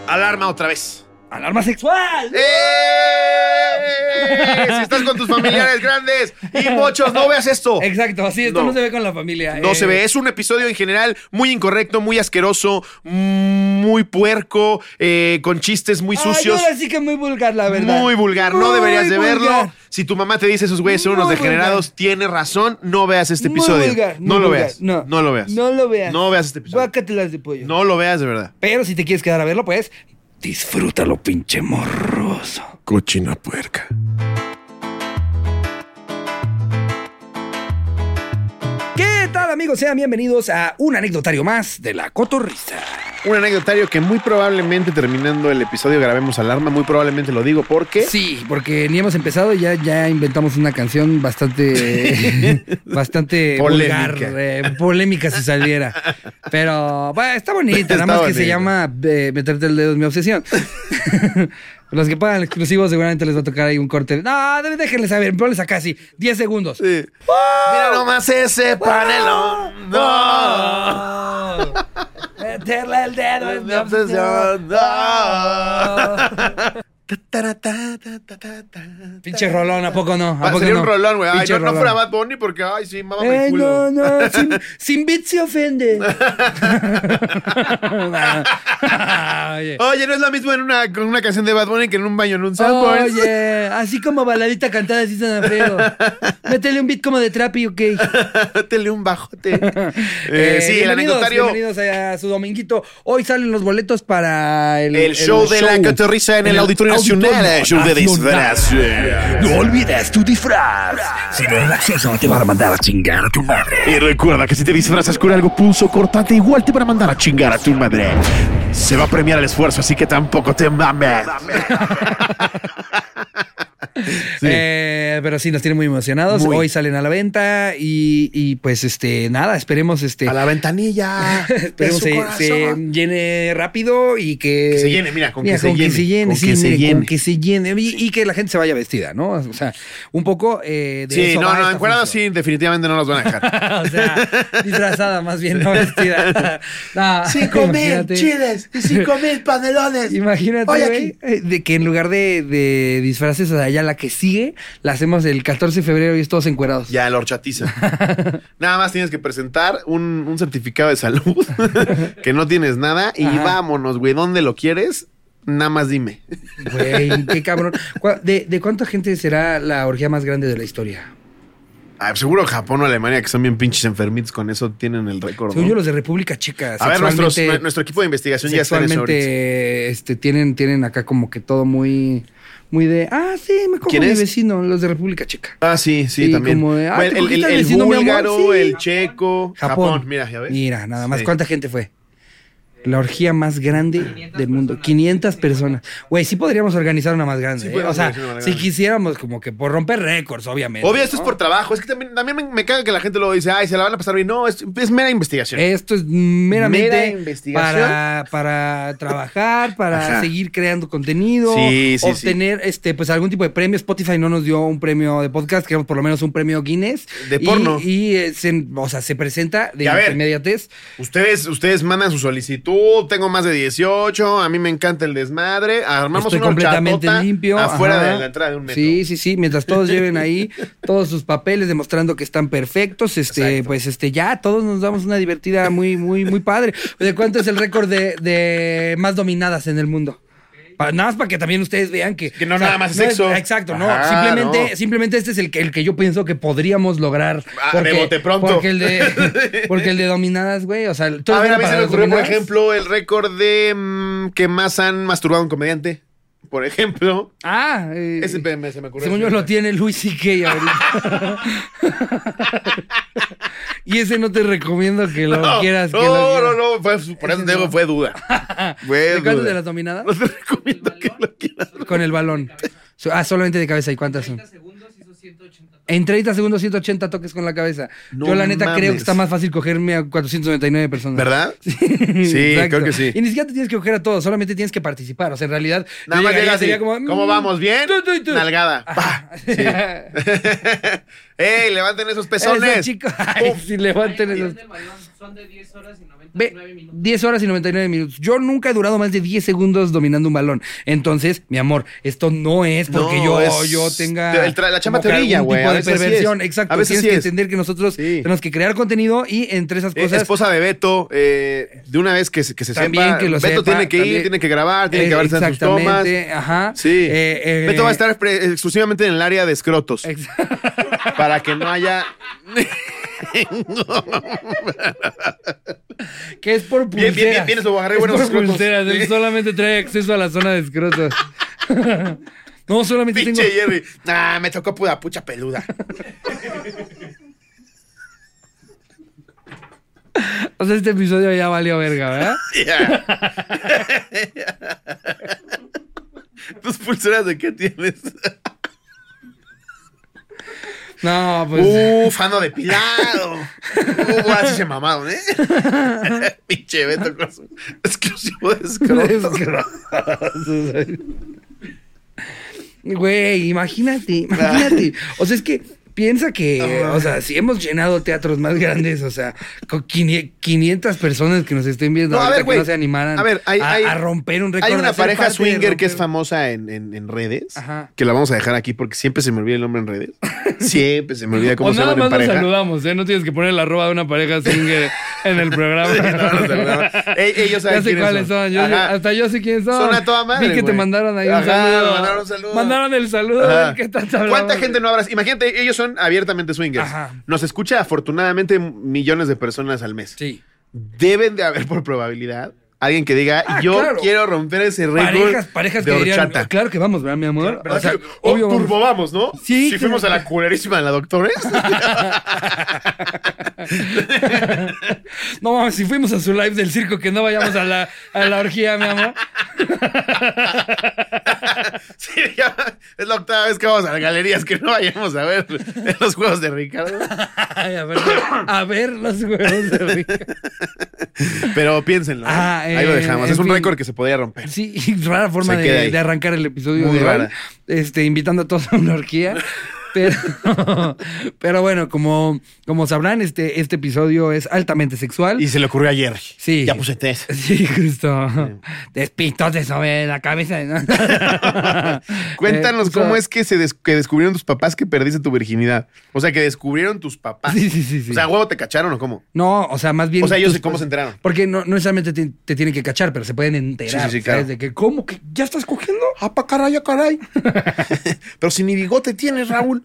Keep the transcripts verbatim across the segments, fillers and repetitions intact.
Alarma otra vez. ¡Alarma sexual! ¡Eh! Si estás con tus familiares grandes y muchos, no veas esto. Exacto, así esto no, no se ve con la familia. No eh. se ve, es un episodio en general muy incorrecto, muy asqueroso, muy puerco, eh, con chistes muy sucios. Ay, ahora sí que muy vulgar, la verdad. Muy vulgar, muy no deberías de vulgar. verlo. Si tu mamá te dice esos güeyes son unos Muy degenerados, vulgar. tiene razón, no veas este Muy episodio. vulgar, muy no lo vulgar. veas, no, no lo veas. No lo veas. No veas este episodio. Guácatelas de pollo. No lo veas de verdad. Pero si te quieres quedar a verlo, pues disfrútalo, pinche morroso. Cochina puerca. ¿Qué tal, amigos? Sean bienvenidos a un anecdotario más de La Cotorrisa. Un anecdotario que muy probablemente terminando el episodio grabemos alarma. Muy probablemente lo digo porque... Sí, porque ni hemos empezado y ya, ya inventamos una canción bastante bastante Polémica. vulgar, eh, polémica si saliera. Pero bueno, está bonita, Está nada más que bonita. se llama eh, Meterte el dedo es mi obsesión. Los que pagan el exclusivo seguramente les va a tocar ahí un corte. No, déjenle saber, ponles acá así, diez segundos. Sí. ¡Oh! Mira nomás ese panelón. No. Meterle el dedo es mi obsesión. Pinche rolón, ¿a poco no? ¿A Ah, poco sería no? un rolón, güey. Ay, Pinche no, no rolón. fuera Bad Bunny porque, ay, sí, mamá me Eh, culo. no, no, sin, sin beat se ofende. Oye. Oye, no es lo mismo en una, con una canción de Bad Bunny que en un baño en un Sanborns. Oye, así como baladita cantada, así suena feo. Métele un beat como de trap y ok. Métele un bajote. Eh, Eh, sí, el bienvenidos, anecdotario. bienvenidos a su dominguito. Hoy salen los boletos para el, El show de La Cotorrisa en el Auditorio Nacional. El show de disfraz. No olvides tu disfraz. Si no el acceso te van a mandar a chingar a tu madre. Y recuerda que si te disfrazas con algo pulso cortante, igual te van a mandar a chingar a tu madre. Se va a premiar el esfuerzo, así que tampoco te mames. Sí. Eh, pero sí, nos tienen muy emocionados. Muy. Hoy salen a la venta y, y pues este, nada, esperemos este. A la ventanilla. Esperemos de su se, se corazón. llene rápido y que... Que se llene, mira, con mira, que se con llene, que se llene, con sí, que se mire, llene. con que se llene. Y, y que la gente se vaya vestida, ¿no? O sea, un poco eh, de Sí, eso no, va no, esta encuerados sí, función. definitivamente no los van a dejar. O sea, disfrazada más bien, no vestida. No, Cinco mil imagínate. chiles y cinco mil panelones. Imagínate, Oye, güey, eh, de que en lugar de, de disfraces, o sea, ya la que sigue, la hacemos el catorce de febrero y es todos encuerados. Ya, la horchatiza. Nada más tienes que presentar un, un certificado de salud, que no tienes nada, y Ajá. vámonos, güey. ¿Dónde lo quieres? Nada más dime. Güey, qué cabrón. ¿Cuá- ¿De, ¿De cuánta gente será la orgía más grande de la historia? Ah, seguro Japón o Alemania, que son bien pinches enfermitos con eso, tienen el récord. Según ¿no? yo, los de República Checa. A ver, nuestros- sexualmente- nuestro equipo de investigación ya está en eso ahorita. Sexualmente, este, tienen, tienen acá como que todo muy, muy de, ah, sí, me cojo ¿Quién mi es? vecino, los de República Checa. Ah, sí, sí, Sí, también. como de, ah, Bueno, ¿te el, cogiste el- al el vecino, mi amor? búlgaro, Sí. el checo, Japón. Japón. Mira, ya ves. Mira, nada más, Sí. ¿cuánta gente fue? La orgía más grande del mundo. quinientas personas. Güey, sí podríamos organizar una más grande. Sí ¿eh? podemos O sea, organizar una más si grande. quisiéramos, como que por romper récords, obviamente. Obvio, esto ¿no? es por trabajo. Es que también, también me, me caga que la gente luego dice, ay, se la van a pasar bien. No, es, es mera investigación. Esto es Mera meramente investigación. para, para trabajar, para Ajá. seguir creando contenido, Sí, sí, obtener este, pues algún tipo de premio. Spotify no nos dio un premio de podcast, queremos por lo menos un premio Guinness. De Y- porno. Y, eh, se, o sea, se presenta de Y a ver. inmediatez. Ustedes, ustedes mandan su solicitud, tengo más de dieciocho, a mí me encanta el desmadre, armamos Estoy una completamente horchatota limpio. afuera ajá. de la entrada de un metro. Sí, sí, sí. Mientras todos lleven ahí todos sus papeles demostrando que están perfectos, este, Exacto. pues este, ya todos nos damos una divertida muy, muy, muy padre. ¿De cuánto es el récord de, de más dominadas en el mundo? Pa- nada más para que también ustedes vean que... Que no nada más es sexo. Exacto, no. Ajá, Simplemente, no. simplemente este es el que, el que yo pienso que podríamos lograr. Ah, de bote pronto. Porque el de, porque el de dominadas, güey, o sea... ¿todo A ver, es a mí bueno se para me las ocurrió, por dominadas? ejemplo, el récord de mm, que más han masturbado a un comediante. Por ejemplo, Ah, eh, ese P M se me ocurrió. según yo lo tiene Luis C K ahorita. Y ese no te recomiendo que lo No, quieras. que no, lo no, quieras. no, fue, por eso Ese te digo, no. fue duda. Fue ¿De cuántas duda. de las dominadas? No te recomiendo que lo quieras. Con el balón. So- Ah, solamente de cabeza. ¿Y cuántas son? En treinta segundos, ciento ochenta toques con la cabeza. No Yo, la neta, mames. creo que está más fácil cogerme a cuatrocientas noventa y nueve personas. ¿Verdad? Sí, creo que sí. Y ni siquiera te tienes que coger a todos, solamente tienes que participar. O sea, en realidad. Nada yo más llegaría llega y así. sería como, ¿Cómo mm, vamos? ¿Bien? tú, tú, tú. Nalgada. Pa. Sí. ¡Ey, levanten esos pezones! Ese chico. Ay, Uf. si levanten Ahí esos. del balón son de diez horas y noventa Ve, diez horas y noventa y nueve minutos. Yo nunca he durado más de diez segundos dominando un balón. Entonces, mi amor, esto no es porque No, yo, es- yo tenga el tra- la chamba como que te orilla, algún güey, tipo a de veces sí perversión. es. Exacto. A veces Tienes sí que es. entender que nosotros Sí. tenemos que crear contenido y entre esas Eh, cosas... esposa de Beto, eh, de una vez que se, que se También sepa. que lo Beto sepa, tiene que también. ir, tiene que grabar, tiene Eh, que grabarse sus tomas. exactamente, ajá. Sí. Eh, eh, Beto va a estar pre- exclusivamente en el área de escrotos. Ex- Para que no haya. que es por Bien, pulseras. bien, bien, bien, eso, agarré Es buenos por escrotos. pulseras, él Sí. solamente trae acceso a la zona de escrotos. No, solamente Pinche tengo... Jerry. Nah, me tocó puta pucha peluda. O sea, este episodio ya valió verga, ¿verdad? Ya. ¿Tus pulseras de qué tienes? No, pues... Uf, ando depilado. Uf, ahora sí se mamaron, ¿eh? Pinche Beto con su exclusivo de escrotos. Güey, imagínate, imagínate. O sea, es que piensa que, o sea, si hemos llenado teatros más grandes, o sea, con quini- quinientas personas que nos estén viendo, No, a ahorita ver, que güey. no se animaran A ver, hay- a, hay- a romper un récord. Hay una a ser pareja parte de swinger que es romper- famosa en, en, en redes. Ajá. Que la vamos a dejar aquí porque siempre se me olvida el nombre en redes. Siempre se me olvida cómo O se nada llaman en más nos pareja. saludamos, ¿eh? No tienes que poner la arroba de una pareja swinger en el programa. Sí, no, no, no, no. Ey, ellos saben Ya sé quiénes cuáles son. Yo- Ajá. hasta yo sé quiénes son. Son a toda madre, Vi que te güey. mandaron ahí un Ajá, saludo. mandaron un saludo. Mandaron el saludo. Ajá. A ver qué tanto hablamos. ¿Cuánta gente no habrá? Imagínate, ellos son abiertamente swingers. Ajá. Nos escucha afortunadamente millones de personas al mes. Sí. Deben de haber por probabilidad alguien que diga, Ah, yo claro. quiero romper ese récord Parejas, parejas de que dirían, horchata. claro que vamos, ¿verdad, mi amor? ¿Verdad O sea, que- oh, obvio vamos. turbo vamos, ¿no? Sí, Si claro. fuimos a la culerísima de la doctores. No mames, si fuimos a su live del circo, que no vayamos a la, a la orgía, mi amor. Sí, ya, es la octava vez que vamos a las galerías que no vayamos a ver los juegos de Ricardo. Ay, a ver, a ver los juegos de Rica. Pero piénsenlo. ¿eh? Ah, Ahí lo eh, dejamos. en Es un fin. récord que se podía romper. Sí, rara forma Se queda de, ahí. de arrancar el episodio Muy de rara. hoy. Este, invitando a todos a una orgía. Pero, pero bueno, como, como sabrán, este, este episodio es altamente sexual. Y se le ocurrió ayer. Sí. Ya puse tres. Sí, justo. Despistote sobre la cabeza. ¿no? Cuéntanos Eh, justo- cómo es que se des- que descubrieron tus papás que perdiste tu virginidad. O sea, que descubrieron tus papás. Sí, sí, sí, sí. O sea, huevo te cacharon o cómo. No, o sea, más bien. O sea, ellos tus- cómo se enteraron. Porque no, no necesariamente te, te tienen que cachar, pero se pueden enterar. Sí, sí, sí, ¿sabes? claro. De que, ¿cómo? ¿Que ya estás cogiendo? Ah, pa' caray, ah, caray. Pero si ni bigote tienes, Raúl.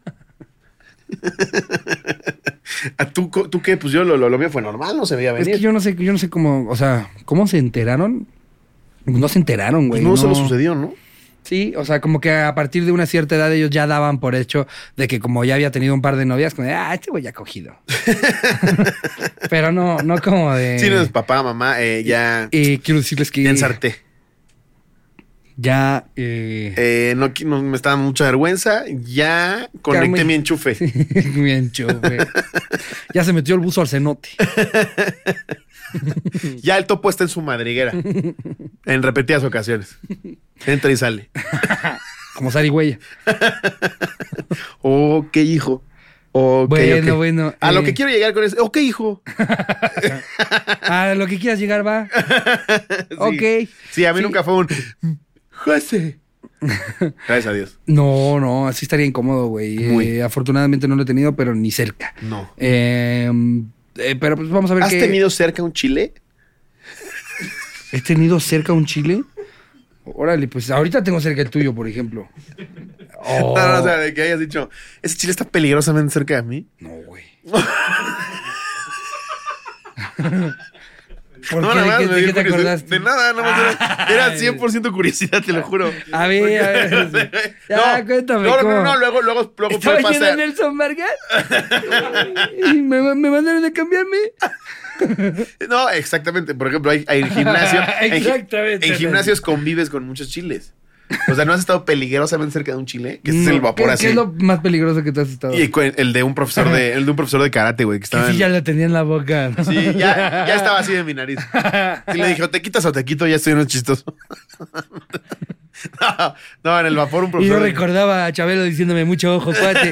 ¿A tú, co- tú qué? Pues yo lo, lo, lo mío fue normal, no se veía Es venir. que yo no sé, yo no sé cómo, o sea, ¿cómo se enteraron? No se enteraron, Pues güey. no, solo sucedió, ¿no? Sí, o sea, como que a partir de una cierta edad ellos ya daban por hecho de que como ya había tenido un par de novias, como de, ah, este güey ya ha cogido. Pero no, no como de... Sí, no es papá, mamá, eh, ya Eh, quiero decirles que... ya ensarté. Ya... Eh, Eh, no, qui- no, me estaba mucha vergüenza. Ya conecté muy- mi enchufe. mi enchufe. Ya se metió el buzo al cenote. Ya el topo está en su madriguera. En repetidas ocasiones. Entra y sale. Como zarigüeya. Oh, qué hijo. Ok, Bueno, ok. bueno, A lo eh. que quiero llegar con eso. Ok, hijo. A lo que quieras llegar, va. Sí. Ok. Sí, a mí Sí. nunca fue un José. Gracias a Dios. No, no, así estaría incómodo, güey. Muy. Eh, afortunadamente no lo he tenido, pero ni cerca. No. Eh, eh, pero pues vamos a ver ¿Has qué... tenido cerca un chile? ¿He tenido cerca un chile? Órale, pues ahorita tengo cerca el tuyo, por ejemplo. Oh. No, no, o sea, de que hayas dicho, ese chile está peligrosamente cerca de mí. No, güey. ¿Por No, qué? nada más ¿De qué, me de dio qué te curiosidad. acordaste? De nada, nada más era, era Ay. cien por ciento curiosidad, te lo juro. A ver, a ver. Ya, No, cuéntame. No, no, ¿cómo? no, no, luego, luego, luego ¿Estaba fue yendo pasar. Nelson Vargas? Y me, me mandaron a cambiarme. No, exactamente. Por ejemplo, hay, hay gimnasio. en gi- Exactamente. En gimnasios convives con muchos chiles. O sea, ¿no has estado peligrosamente cerca de un chile? Que este es No, el vapor ¿qué, así. ¿Qué es lo más peligroso que te has estado? Y cu- el de un profesor de, el de un profesor de karate, güey, que Que estaba sí, en- ya la tenía en la boca. ¿no? Sí, ya, ya estaba así de mi nariz. Sí, le dije, o te quitas o te quito, ya estoy uno chistoso. No, no, en el vapor un Y profesor. yo recordaba a Chabelo diciéndome mucho ojo, cuate.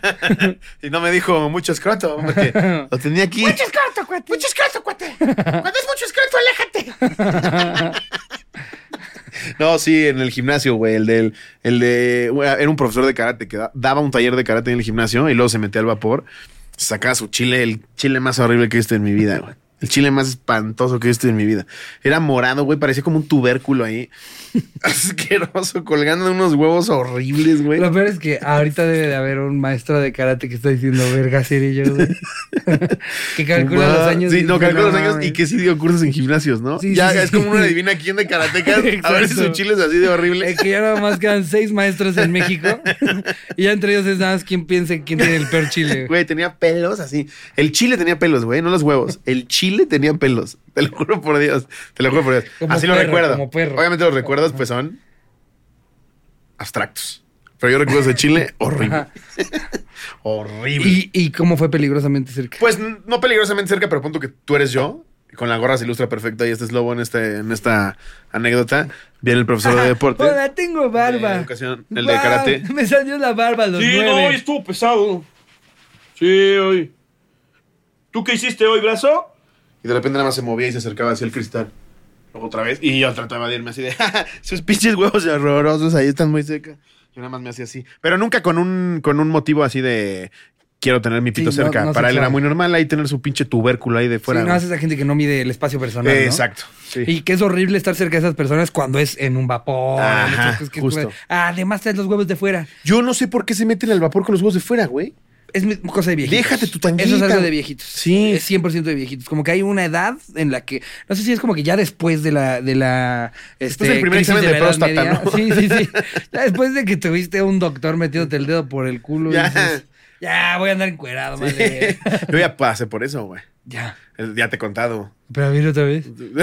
Y no me dijo mucho escroto, porque lo tenía aquí. Mucho escroto, cuate. Mucho escroto, cuate. Cuando es mucho escroto, aléjate. No, sí, en el gimnasio, güey. El del. El de. güey, era un profesor de karate que da- daba un taller de karate en el gimnasio y luego se metía al vapor. Sacaba su chile, el chile más horrible que he visto en mi vida, güey. El chile más espantoso que he visto en mi vida. Era morado, güey. Parecía como un tubérculo ahí. Asqueroso, colgando de unos huevos horribles, güey. Lo peor es que ahorita debe de haber un maestro de karate que está diciendo verga cerillo, güey. Que calcula Wow. los años. Sí, y no, dice, calcula los años mames. y que sí dio cursos en gimnasios, ¿no? Sí, ya sí, es sí. como una adivina quién de karatecas. A ver si Exacto. su chile es así de horrible. Es que ya nada más quedan seis maestros en México. Y ya entre ellos es nada más quien piense quién tiene el peor chile. güey. Güey, tenía pelos así. El chile tenía pelos, güey, no los huevos. El chile tenía pelos. Te lo juro por Dios. Te lo juro por Dios. Como así lo perro, recuerdo. como perro. Obviamente los recuerdos, pues son abstractos. Pero yo recuerdo ese chile horrible. Ajá. Horrible. ¿Y, ¿Y cómo fue peligrosamente cerca? Pues n- no peligrosamente cerca, pero punto que tú eres yo. Con la gorra se ilustra perfecta y este es lobo en, este, en esta anécdota. Viene el profesor de deporte. Hola, tengo barba. De educación, el de Guau, karate. Me salió la barba a los Sí, no, nueve. hoy estuvo pesado. Sí, hoy. ¿Tú qué hiciste hoy, brazo? Y de repente nada más se movía y se acercaba hacia el cristal. Luego otra vez. Y yo trataba de irme así de, "Ja, ja, sus pinches huevos horrorosos ahí están muy secos". Yo nada más me hacía así. Pero nunca con un, con un motivo así de quiero tener mi pito Sí, no- cerca. no Para él era sexual. muy normal ahí tener su pinche tubérculo ahí de fuera. Sí, no, es esa gente que no mide el espacio personal, Eh, ¿no? Exacto. Sí. Y que es horrible estar cerca de esas personas cuando es en un vapor. Ajá, en esas cosas que- justo. Además, traes los huevos de fuera. Yo no sé por qué se meten al vapor con los huevos de fuera, güey. Es mi- cosa de viejitos. Déjate tu tanguita. Eso es algo de viejitos. Sí. Es cien por ciento de viejitos. Como que hay una edad en la que... No sé si es como que ya después de la... De la este, del primer crisis examen de la Edad próstata, Media. ¿no? Sí, sí, sí. Ya después de que tuviste a un doctor metiéndote el dedo por el culo. Ya. Dices, ya, voy a andar encuerado, madre. Yo ya pasé por eso, güey. Ya. El- Ya te he contado. Pero a ver otra vez.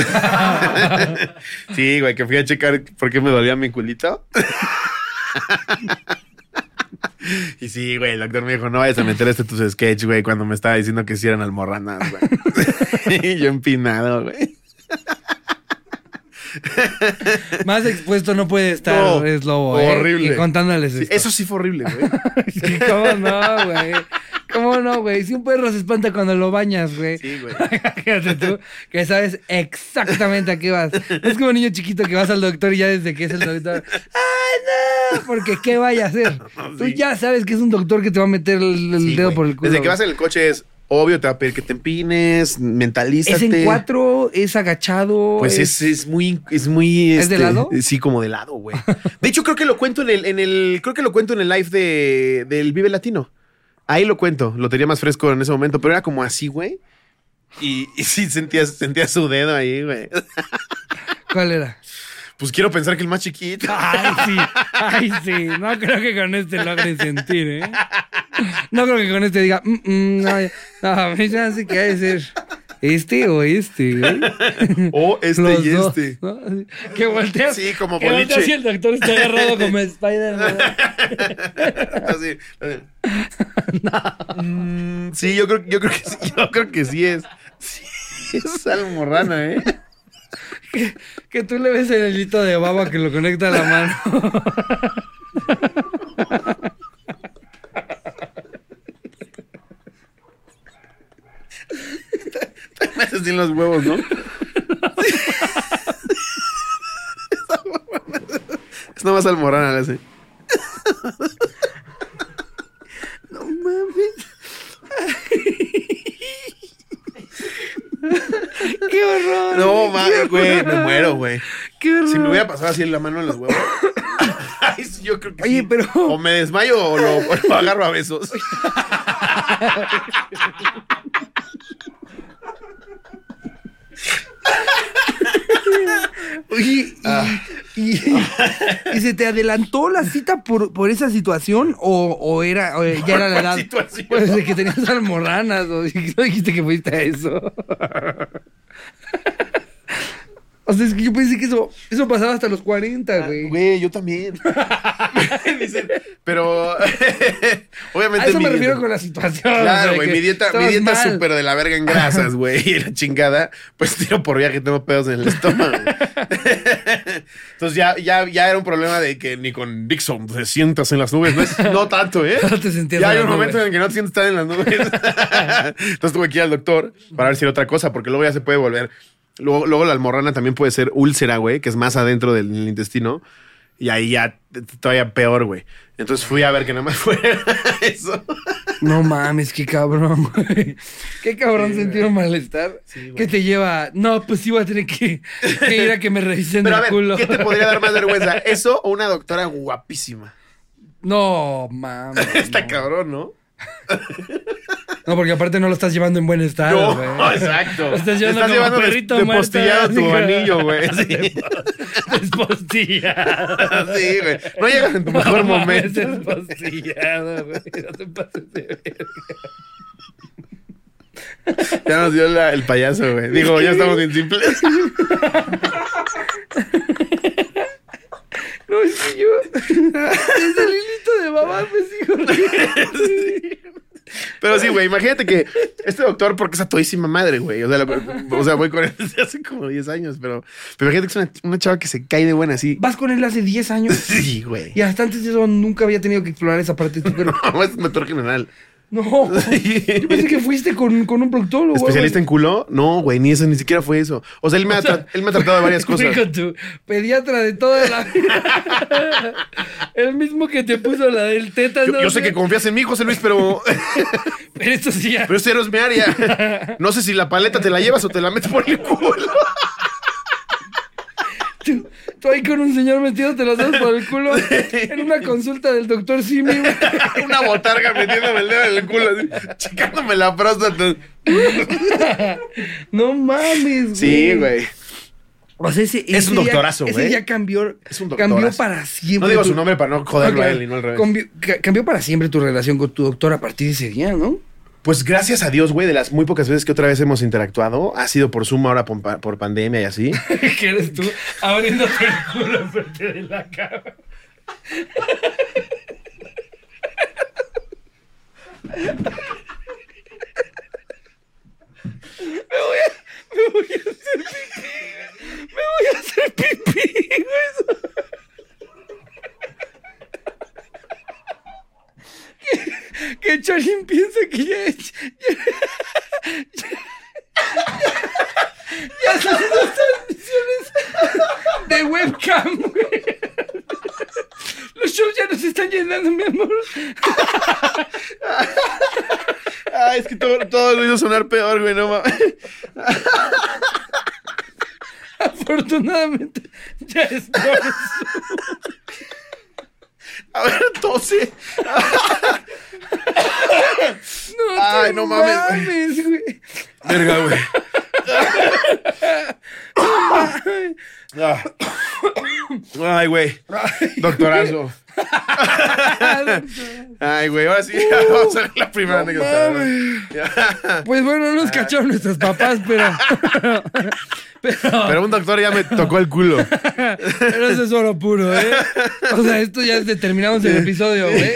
Sí, güey, que fui a checar por qué me dolía mi culito. Y sí, güey, el doctor me dijo, no vayas a meter este tus sketch, güey, cuando me estaba diciendo que sí eran almorranas, güey. Y yo empinado, güey. Más expuesto no puede estar, No, es lobo, ¿eh? horrible. Y contándoles Sí, esto. eso sí fue horrible, güey. Sí, ¿cómo no, güey? ¿Cómo no, güey? Si un perro se espanta cuando lo bañas, güey. Sí, güey. Fíjate tú, que sabes exactamente a qué vas. No es como niño chiquito que vas al doctor y ya desde que es el doctor, ¡ay, no! Porque ¿qué vaya a hacer? Tú Sí. ya sabes que es un doctor que te va a meter el, el Sí, dedo güey. por el culo. Desde que güey. vas en el coche es obvio, te va a pedir que te empines, mentalízate. Es en cuatro, es agachado. Pues es, es muy, es muy. ¿Es de este, lado? Sí, como de lado, güey. De hecho, creo que lo cuento en el, en el, creo que lo cuento en el live de, del Vive Latino. Ahí lo cuento, lo tenía más fresco en ese momento, pero era como así, güey. Y, y sí sentías, sentías su dedo ahí, güey. ¿Cuál era? Pues quiero pensar que el más chiquito. Ay, sí, ay, sí. No creo que con este logren sentir, ¿eh? No creo que con este diga, mm, mm, no, no, a mí se me hace que ha de ser este o este, güey. O este Los y dos, este. ¿no? Así, que volteas. Sí, como que volteas boliche. y el doctor está agarrado como Spider-Man. Así. así. Mm, sí, yo creo, yo creo que sí. Yo creo que sí es. Sí, es almorrana, ¿eh? que, que tú le ves el hilito de baba que lo conecta a la mano. Me haces sin los huevos, ¿no? Es nomás almorrana, le hace. No mames. ¡Qué horror! No, qué mames, güey, horror. me muero, güey. ¡Qué horror! Si me hubiera pasado así la mano en los huevos. Ay, sí, yo creo que Oye, sí. pero- O me desmayo o lo, o lo agarro a besos. Oye, y, Ah. y- ¿y se te adelantó la cita por, por esa situación? ¿O, o era, o ya era la ¿Cuál edad? situación? Pues de que tenías almorranas, o no dijiste que fuiste a eso. O sea, es que yo pensé que eso, eso pasaba hasta los cuarenta, güey. Güey, yo también. Dicen, pero obviamente A eso me mi- refiero con la situación. o sea, Claro, de güey, que mi dieta, mi estabas dieta es mal. súper de la verga en grasas, güey, y la chingada, pues tiro por viaje, tengo pedos en el estómago. Entonces ya, ya, ya era un problema de que ni con Dixon te sientas en las nubes. No, es, no tanto, ¿eh? No te sentías ya en hay las un momento nubes. en que no te sientes tan en las nubes. Entonces tuve que ir al doctor para ver si era otra cosa, porque luego ya se puede volver. Luego, luego la almorrana también puede ser úlcera, güey, que es más adentro del, del intestino. Y ahí ya todavía peor, güey. Entonces fui a ver que nada más fuera eso. No mames, qué cabrón, güey. Qué cabrón Sí, sentir un malestar Sí, que te lleva. No, pues sí voy a tener que, que ir a que me revisen Pero a el ver, culo. ¿qué te podría dar más vergüenza? ¿Eso o una doctora guapísima? No, mames. Está no. cabrón, ¿no? No, porque aparte no lo estás llevando en buen estado, No, güey. exacto. Lo estás llevando Estás como llevando perrito de, de muerto, postillado así tu que- anillo, güey. Sí. Despostillado. Sí, güey. No llegas en tu mejor No mames, momento. Despostillado, güey. No te pases de verga. Ya nos dio la- el payaso, güey. Digo, ya estamos bien simples. No, es que yo. Desde el hilito de mamá me sigo riendo. Pero sí, güey, imagínate que este doctor, porque es a todísima madre, güey. O sea, la- o sea, voy con él desde hace como diez años, pero, pero imagínate que es una, una chava que se cae de buena así. Vas con él hace diez años. Sí, güey. Y hasta antes de eso nunca había tenido que explorar esa parte de tu cuerpo. No, es doctor general. No. Yo pensé que fuiste con, con un proctólogo. ¿Especialista en culo? No, güey, ni eso, ni siquiera fue eso. O sea, él me, ha, tra- él me ha tratado de varias cosas. Fui con tu pediatra de toda la vida. El mismo que te puso la del tétano. Yo, yo sé que confías en mí, José Luis, pero, Pero esto sí ya. pero cero es mi área. No sé si la paleta te la llevas o te la metes por el culo. Tú, tú ahí con un señor metido te las das por el culo en una consulta del doctor Simi, güey. Una botarga metiéndome el dedo en el culo, así, checándome la próstata. No mames, güey. Sí, güey. O sea, ese, Es ese un día- doctorazo, güey. Ese ya cambió, Es un doctorazo. cambió para siempre. No digo tu- su nombre para no joderlo Ok, a él y no al revés. cambió, ca- cambió para siempre tu relación con tu doctor a partir de ese día, ¿no? Pues gracias a Dios, güey, de las muy pocas veces que otra vez hemos interactuado, ha sido por Zoom ahora por, pa- por pandemia y así. Que eres tú abriéndote el culo enfrente de la cama. Me voy a, me voy a hacer pipí. Me voy a hacer pipí, güey. Que, que Charlie piensa que ya, ya, ya, ya hacen dos transmisiones de webcam, güey. Los shows ya nos están llenando, mi amor. Ah, es que todo, todo lo hizo sonar peor, güey, no mames. Afortunadamente, ya es por A ver, tose. No, Ay, te no mames, güey. mames, güey. Verga, güey. Ah. Ay, güey. Doctorazo. Ay, güey, ahora sí, vamos a ver la primera No anécdota. mames. Ya. Pues bueno, no nos cacharon nuestros papás, pero. Pero, Pero un doctor ya me tocó el culo. pero eso es oro puro, ¿eh? O sea, esto ya terminamos el episodio, güey.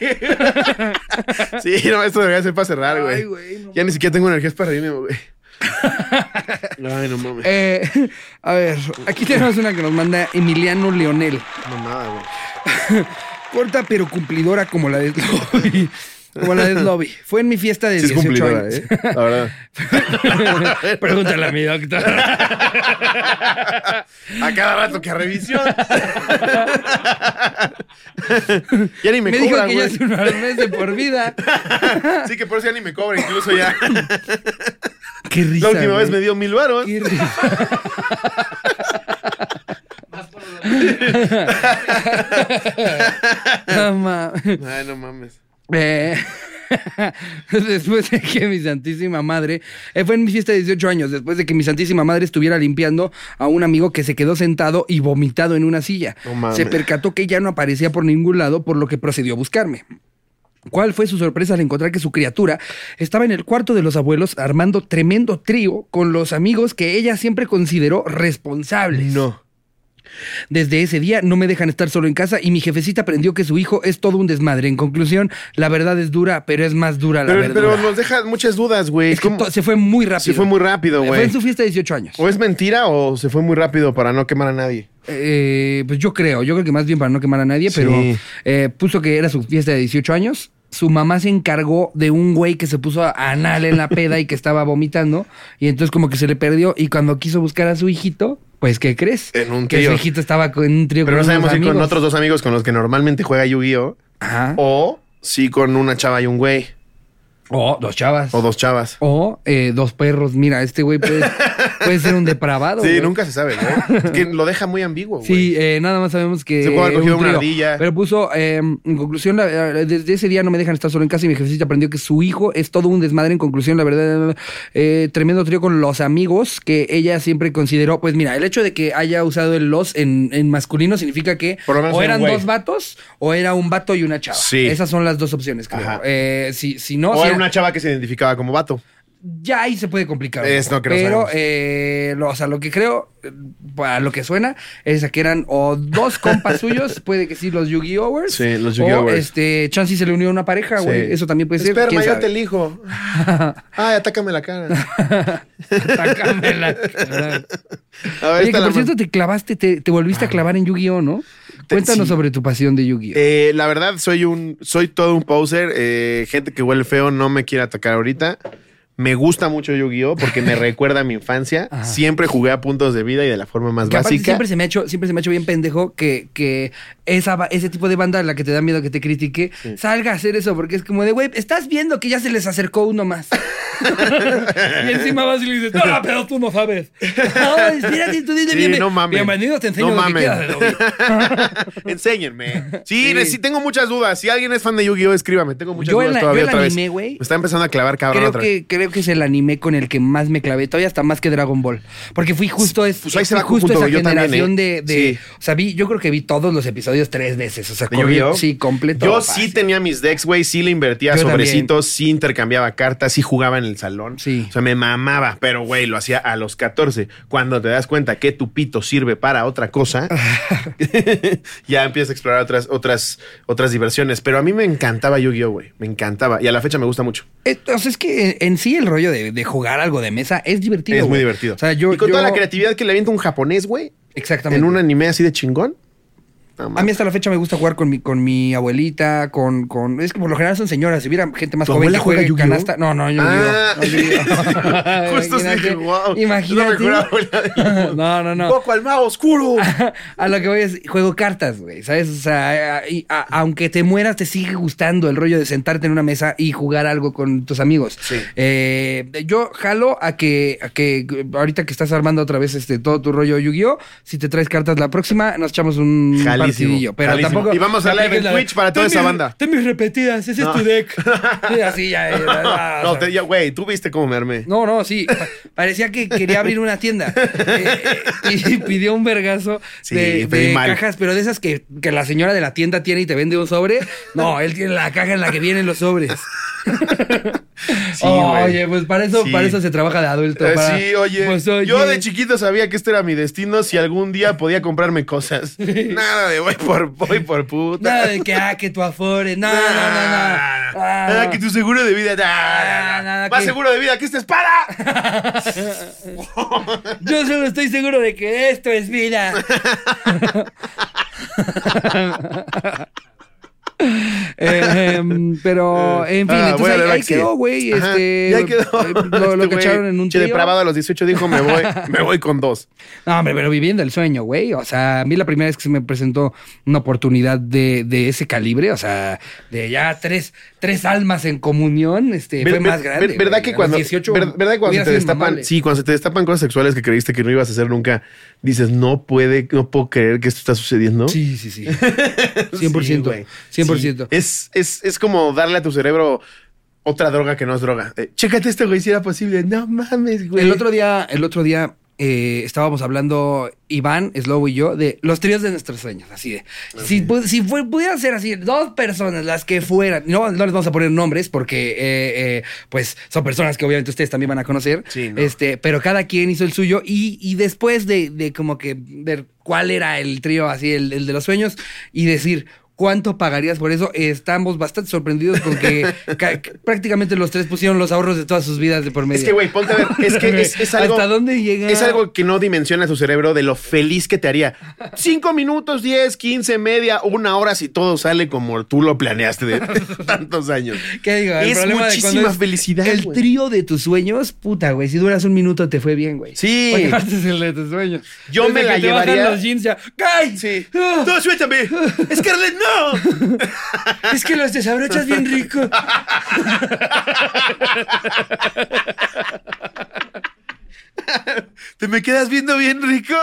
Sí, no, esto debería ser para cerrar, Ay, güey. güey, no. Ya ni siquiera tengo energías para reírme, güey. Ay, no mames. Eh, a ver, aquí tenemos una que nos manda Emiliano Leonel. Mamada, güey. Corta pero cumplidora como la de Lobby. Como la de Lobby. Fue en mi fiesta de Sí es dieciocho cumplidora, años. ¿eh? La verdad. Pregúntale a mi doctor. A cada rato que a revisión. Ya ni me, Me, dijo cobran, que ya güey. es un mes de por vida. Sí, que por eso ya ni me cobra, incluso ya. Qué risa. La última güey. vez me dio mil varos. Qué risa. No mames. Ay, no mames. Eh, después de que mi santísima madre, eh, fue en mi fiesta de dieciocho años, después de que mi santísima madre estuviera limpiando a un amigo que se quedó sentado y vomitado en una silla. No mames. Se percató que ya no aparecía por ningún lado, por lo que procedió a buscarme. ¿Cuál fue su sorpresa al encontrar que su criatura estaba en el cuarto de los abuelos armando tremendo trío con los amigos que ella siempre consideró responsables? No. Desde ese día no me dejan estar solo en casa y mi jefecita aprendió que su hijo es todo un desmadre. En conclusión, la verdad es dura, pero es más dura la Pero, verdura. pero nos deja muchas dudas, güey. Es que ¿Cómo? to- se fue muy rápido. Se fue muy rápido, Fue güey. en su fiesta de dieciocho años. ¿O es mentira o se fue muy rápido para no quemar a nadie? Eh, pues yo creo, yo creo que más bien para no quemar a nadie, Sí. pero eh, puso que era su fiesta de dieciocho años. Su mamá se encargó de un güey que se puso a anal en la peda y que estaba vomitando. Y entonces como que se le perdió. Y cuando quiso buscar a su hijito, pues ¿qué crees? En un Que trío. su hijito estaba con un trío Pero no con sabemos unos si con amigos. otros dos amigos con los que normalmente juega Yu-Gi-Oh! Ajá. O si con una chava y un güey. O dos chavas. O dos chavas. O eh, dos perros. Mira, este güey puede, puede ser un depravado. Sí, güey. nunca se sabe, ¿no? Es que lo deja muy ambiguo, güey. Sí, eh, nada más sabemos que... Se puede haber eh, cogido un una trío. ardilla. Pero puso, eh, en conclusión, la- eh, desde ese día no me dejan estar solo en casa y mi jefecita aprendió que su hijo es todo un desmadre. En conclusión, la verdad, eh, tremendo trío con los amigos que ella siempre consideró. Pues mira, el hecho de que haya usado el los en, en masculino significa que Por lo menos o era un eran güey. dos vatos o era un vato y una chava. Sí. Esas son las dos opciones, creo. Ajá. Eh, si, si no... O si era era- una chava que se identificaba como vato. ya ahí se puede complicar. un Es poco. lo que no Pero, sabemos. eh, lo, o sea, lo que creo, eh, a lo que suena, es a que eran o dos compas suyos, puede que sí, los Yu-Gi-Ohers. Sí, los O Yu-Gi-Ohers. este, Chansey se le unió a una pareja, Sí. güey. Eso también puede ser. Esperma, ¿quién yo sabe? te elijo. Ay, atácame la cara. Sácame la cara. A ver, Oye, está que la por cierto mano. te clavaste, te, te volviste a clavar en Yu-Gi-Oh, ¿no? Cuéntanos sí. sobre tu pasión de Yu-Gi-Oh. Eh, la verdad, soy un, soy todo un poser. Eh, gente que huele feo no me quiere atacar ahorita. Me gusta mucho Yu-Gi-Oh! Porque me recuerda a mi infancia. Ajá. Siempre jugué a puntos de vida y de la forma más Que aparte básica. siempre se me ha hecho, siempre se me ha hecho bien pendejo que, que esa, ba- ese tipo de banda a la que te da miedo que te critique, salga a hacer eso, porque es como de, güey, estás viendo que ya se les acercó uno más. Y encima vas y le dices, no, pero tú no sabes. No, espérate, tú dile Sí, bien, no mames. bienvenido, te enseño No lo que mames. quieras de Dobby. Enséñenme. Sí, Sí. ne- sí, tengo muchas dudas. Si alguien es fan de Yu-Gi-Oh! Escríbame. Tengo muchas Yo en dudas la- todavía yo el otra vez. anime, güey, Me está empezando a clavar cabrón Creo otra vez. que, creo que es el anime con el que más me clavé, todavía hasta más que Dragon Ball. Porque fui justo, es, Pues ahí se fui va justo conjunto, esa yo también, generación ¿eh? de, de- Sí. O sea, vi, yo creo que vi todos los episodios tres veces. O sea, ¿De corrí- Yu-Gi-Oh? sí, completo. Yo fácil. sí tenía mis decks, güey. Sí le invertía Yo sobrecitos, sí intercambiaba cartas, sí jugaba en el salón. Sí. O sea, me mamaba, pero güey, lo hacía a los catorce. Cuando te das cuenta que tu pito sirve para otra cosa, ya empiezas a explorar otras, otras, otras diversiones. Pero a mí me encantaba Yu-Gi-Oh, güey. Me encantaba. Y a la fecha me gusta mucho. Entonces es que en, en sí el rollo de, de jugar algo de mesa es divertido. es muy güey. divertido. O sea, yo. y con yo- toda la creatividad que le avienta un japonés, güey, Exactamente. en un anime así de chingón. No, A mí mames. hasta la fecha me gusta jugar con mi, con mi abuelita, con, con... Es que por lo general son señoras. Si hubiera gente más ¿Tu joven que abuela juega juegue Yu-Gi-Oh? canasta... No, no, yo Ah. no Yu-Gi-Oh. Justo sí dije, wow. Imagínate. Es la mejor abuela del mundo. No, no, no. Un poco al mago oscuro. A lo que voy es, juego cartas, güey, ¿sabes? O sea, a- y a- aunque te mueras, te sigue gustando el rollo de sentarte en una mesa y jugar algo con tus amigos. Sí. Eh, yo jalo a que, a que ahorita que estás armando otra vez este todo tu rollo Yu-Gi-Oh, si te traes cartas la próxima, nos echamos un Jalísimo, partidillo. Pero jalísimo. tampoco... Y vamos a live en apliques la de, Twitch para toda "Ten esa mis- banda". Ten mis repetidas, ese No. es tu deck. Sí, así ya. ya, ya, No, o sea. te, ya, güey, tú viste cómo me armé. No, no, sí. Pa- Parecía que quería abrir una tienda. Eh, eh, y pidió un vergazo Sí, de, pedí de mal. cajas, pero de esas que, que la señora de la tienda tiene y te vende un sobre. No, él tiene la caja en la que vienen los sobres. Sí, Oh, güey. oye, pues para eso, Sí. para eso se trabaja de adulto. Eh, para- sí, oye, pues, oye. yo de chiquito sabía que este era mi destino si algún día podía comprarme cosas. Nada de voy por, voy por puta. Nada de que, ah, que tu afore. No, no, no, no. Nada, Ah, nada, que tu seguro de vida. Nada, Ah, nada. nada, Más que- seguro de vida que esta espada. Yo solo estoy seguro de que esto es vida. Eh, em, pero, en fin, Ah, entonces bueno, ahí, la verdad ahí que sí. quedó, güey. Ajá, Este, ya quedó. eh, Lo, lo Este cacharon güey, en un che trío. depravado a los dieciocho dijo, me voy, me voy con dos. No, hombre, pero viviendo el sueño, güey. O sea, a mí la primera vez que se me presentó una oportunidad de, de ese calibre, o sea, de ya tres, tres almas en comunión, este, fue Ver- más ver- grande. ver- ¿Verdad güey. que A los cuando, dieciocho ver- verdad que cuando hubiera se te sido destapan, inmamable. sí, cuando se te destapan cosas sexuales que creíste que no ibas a hacer nunca, dices, no puede, no puedo creer que esto está sucediendo? Sí, sí, sí. cien por ciento. Sí, güey. cien por ciento. Sí. Es, es, es como darle a tu cerebro otra droga que no es droga. Eh, chécate esto, güey, si era posible. No mames, güey. El otro día, el otro día eh, estábamos hablando Iván, Slobo y yo de los tríos de nuestros sueños, así de. Okay. Si, si fue, pudieran ser así, dos personas, las que fueran, no, no les vamos a poner nombres porque eh, eh, pues son personas que obviamente ustedes también van a conocer, sí, ¿no? este, pero cada quien hizo el suyo y, y después de, de como que ver cuál era el trío así, el, el de los sueños y decir... ¿Cuánto pagarías por eso? Estamos bastante sorprendidos con que ca- prácticamente los tres pusieron los ahorros de todas sus vidas de por medio. Es que, güey, ponte a ver. Es que es, es algo... ¿Hasta dónde llega? Es algo que no dimensiona tu cerebro de lo feliz que te haría. Cinco minutos, diez, quince, media, una hora si todo sale como tú lo planeaste de tantos años. ¿Qué digo? El es muchísima es felicidad, el güey. trío de tus sueños, puta, güey. Si duras un minuto te fue bien, güey. Sí. Porque aparte es el de tus sueños. Yo Desde me la que te llevaría... bajan los jeans ya... ¡Cay! Sí. Ah. ¡No, suéltame! ¡Scarlett, no! Es que los desabrochas bien rico. Te me quedas viendo bien rico.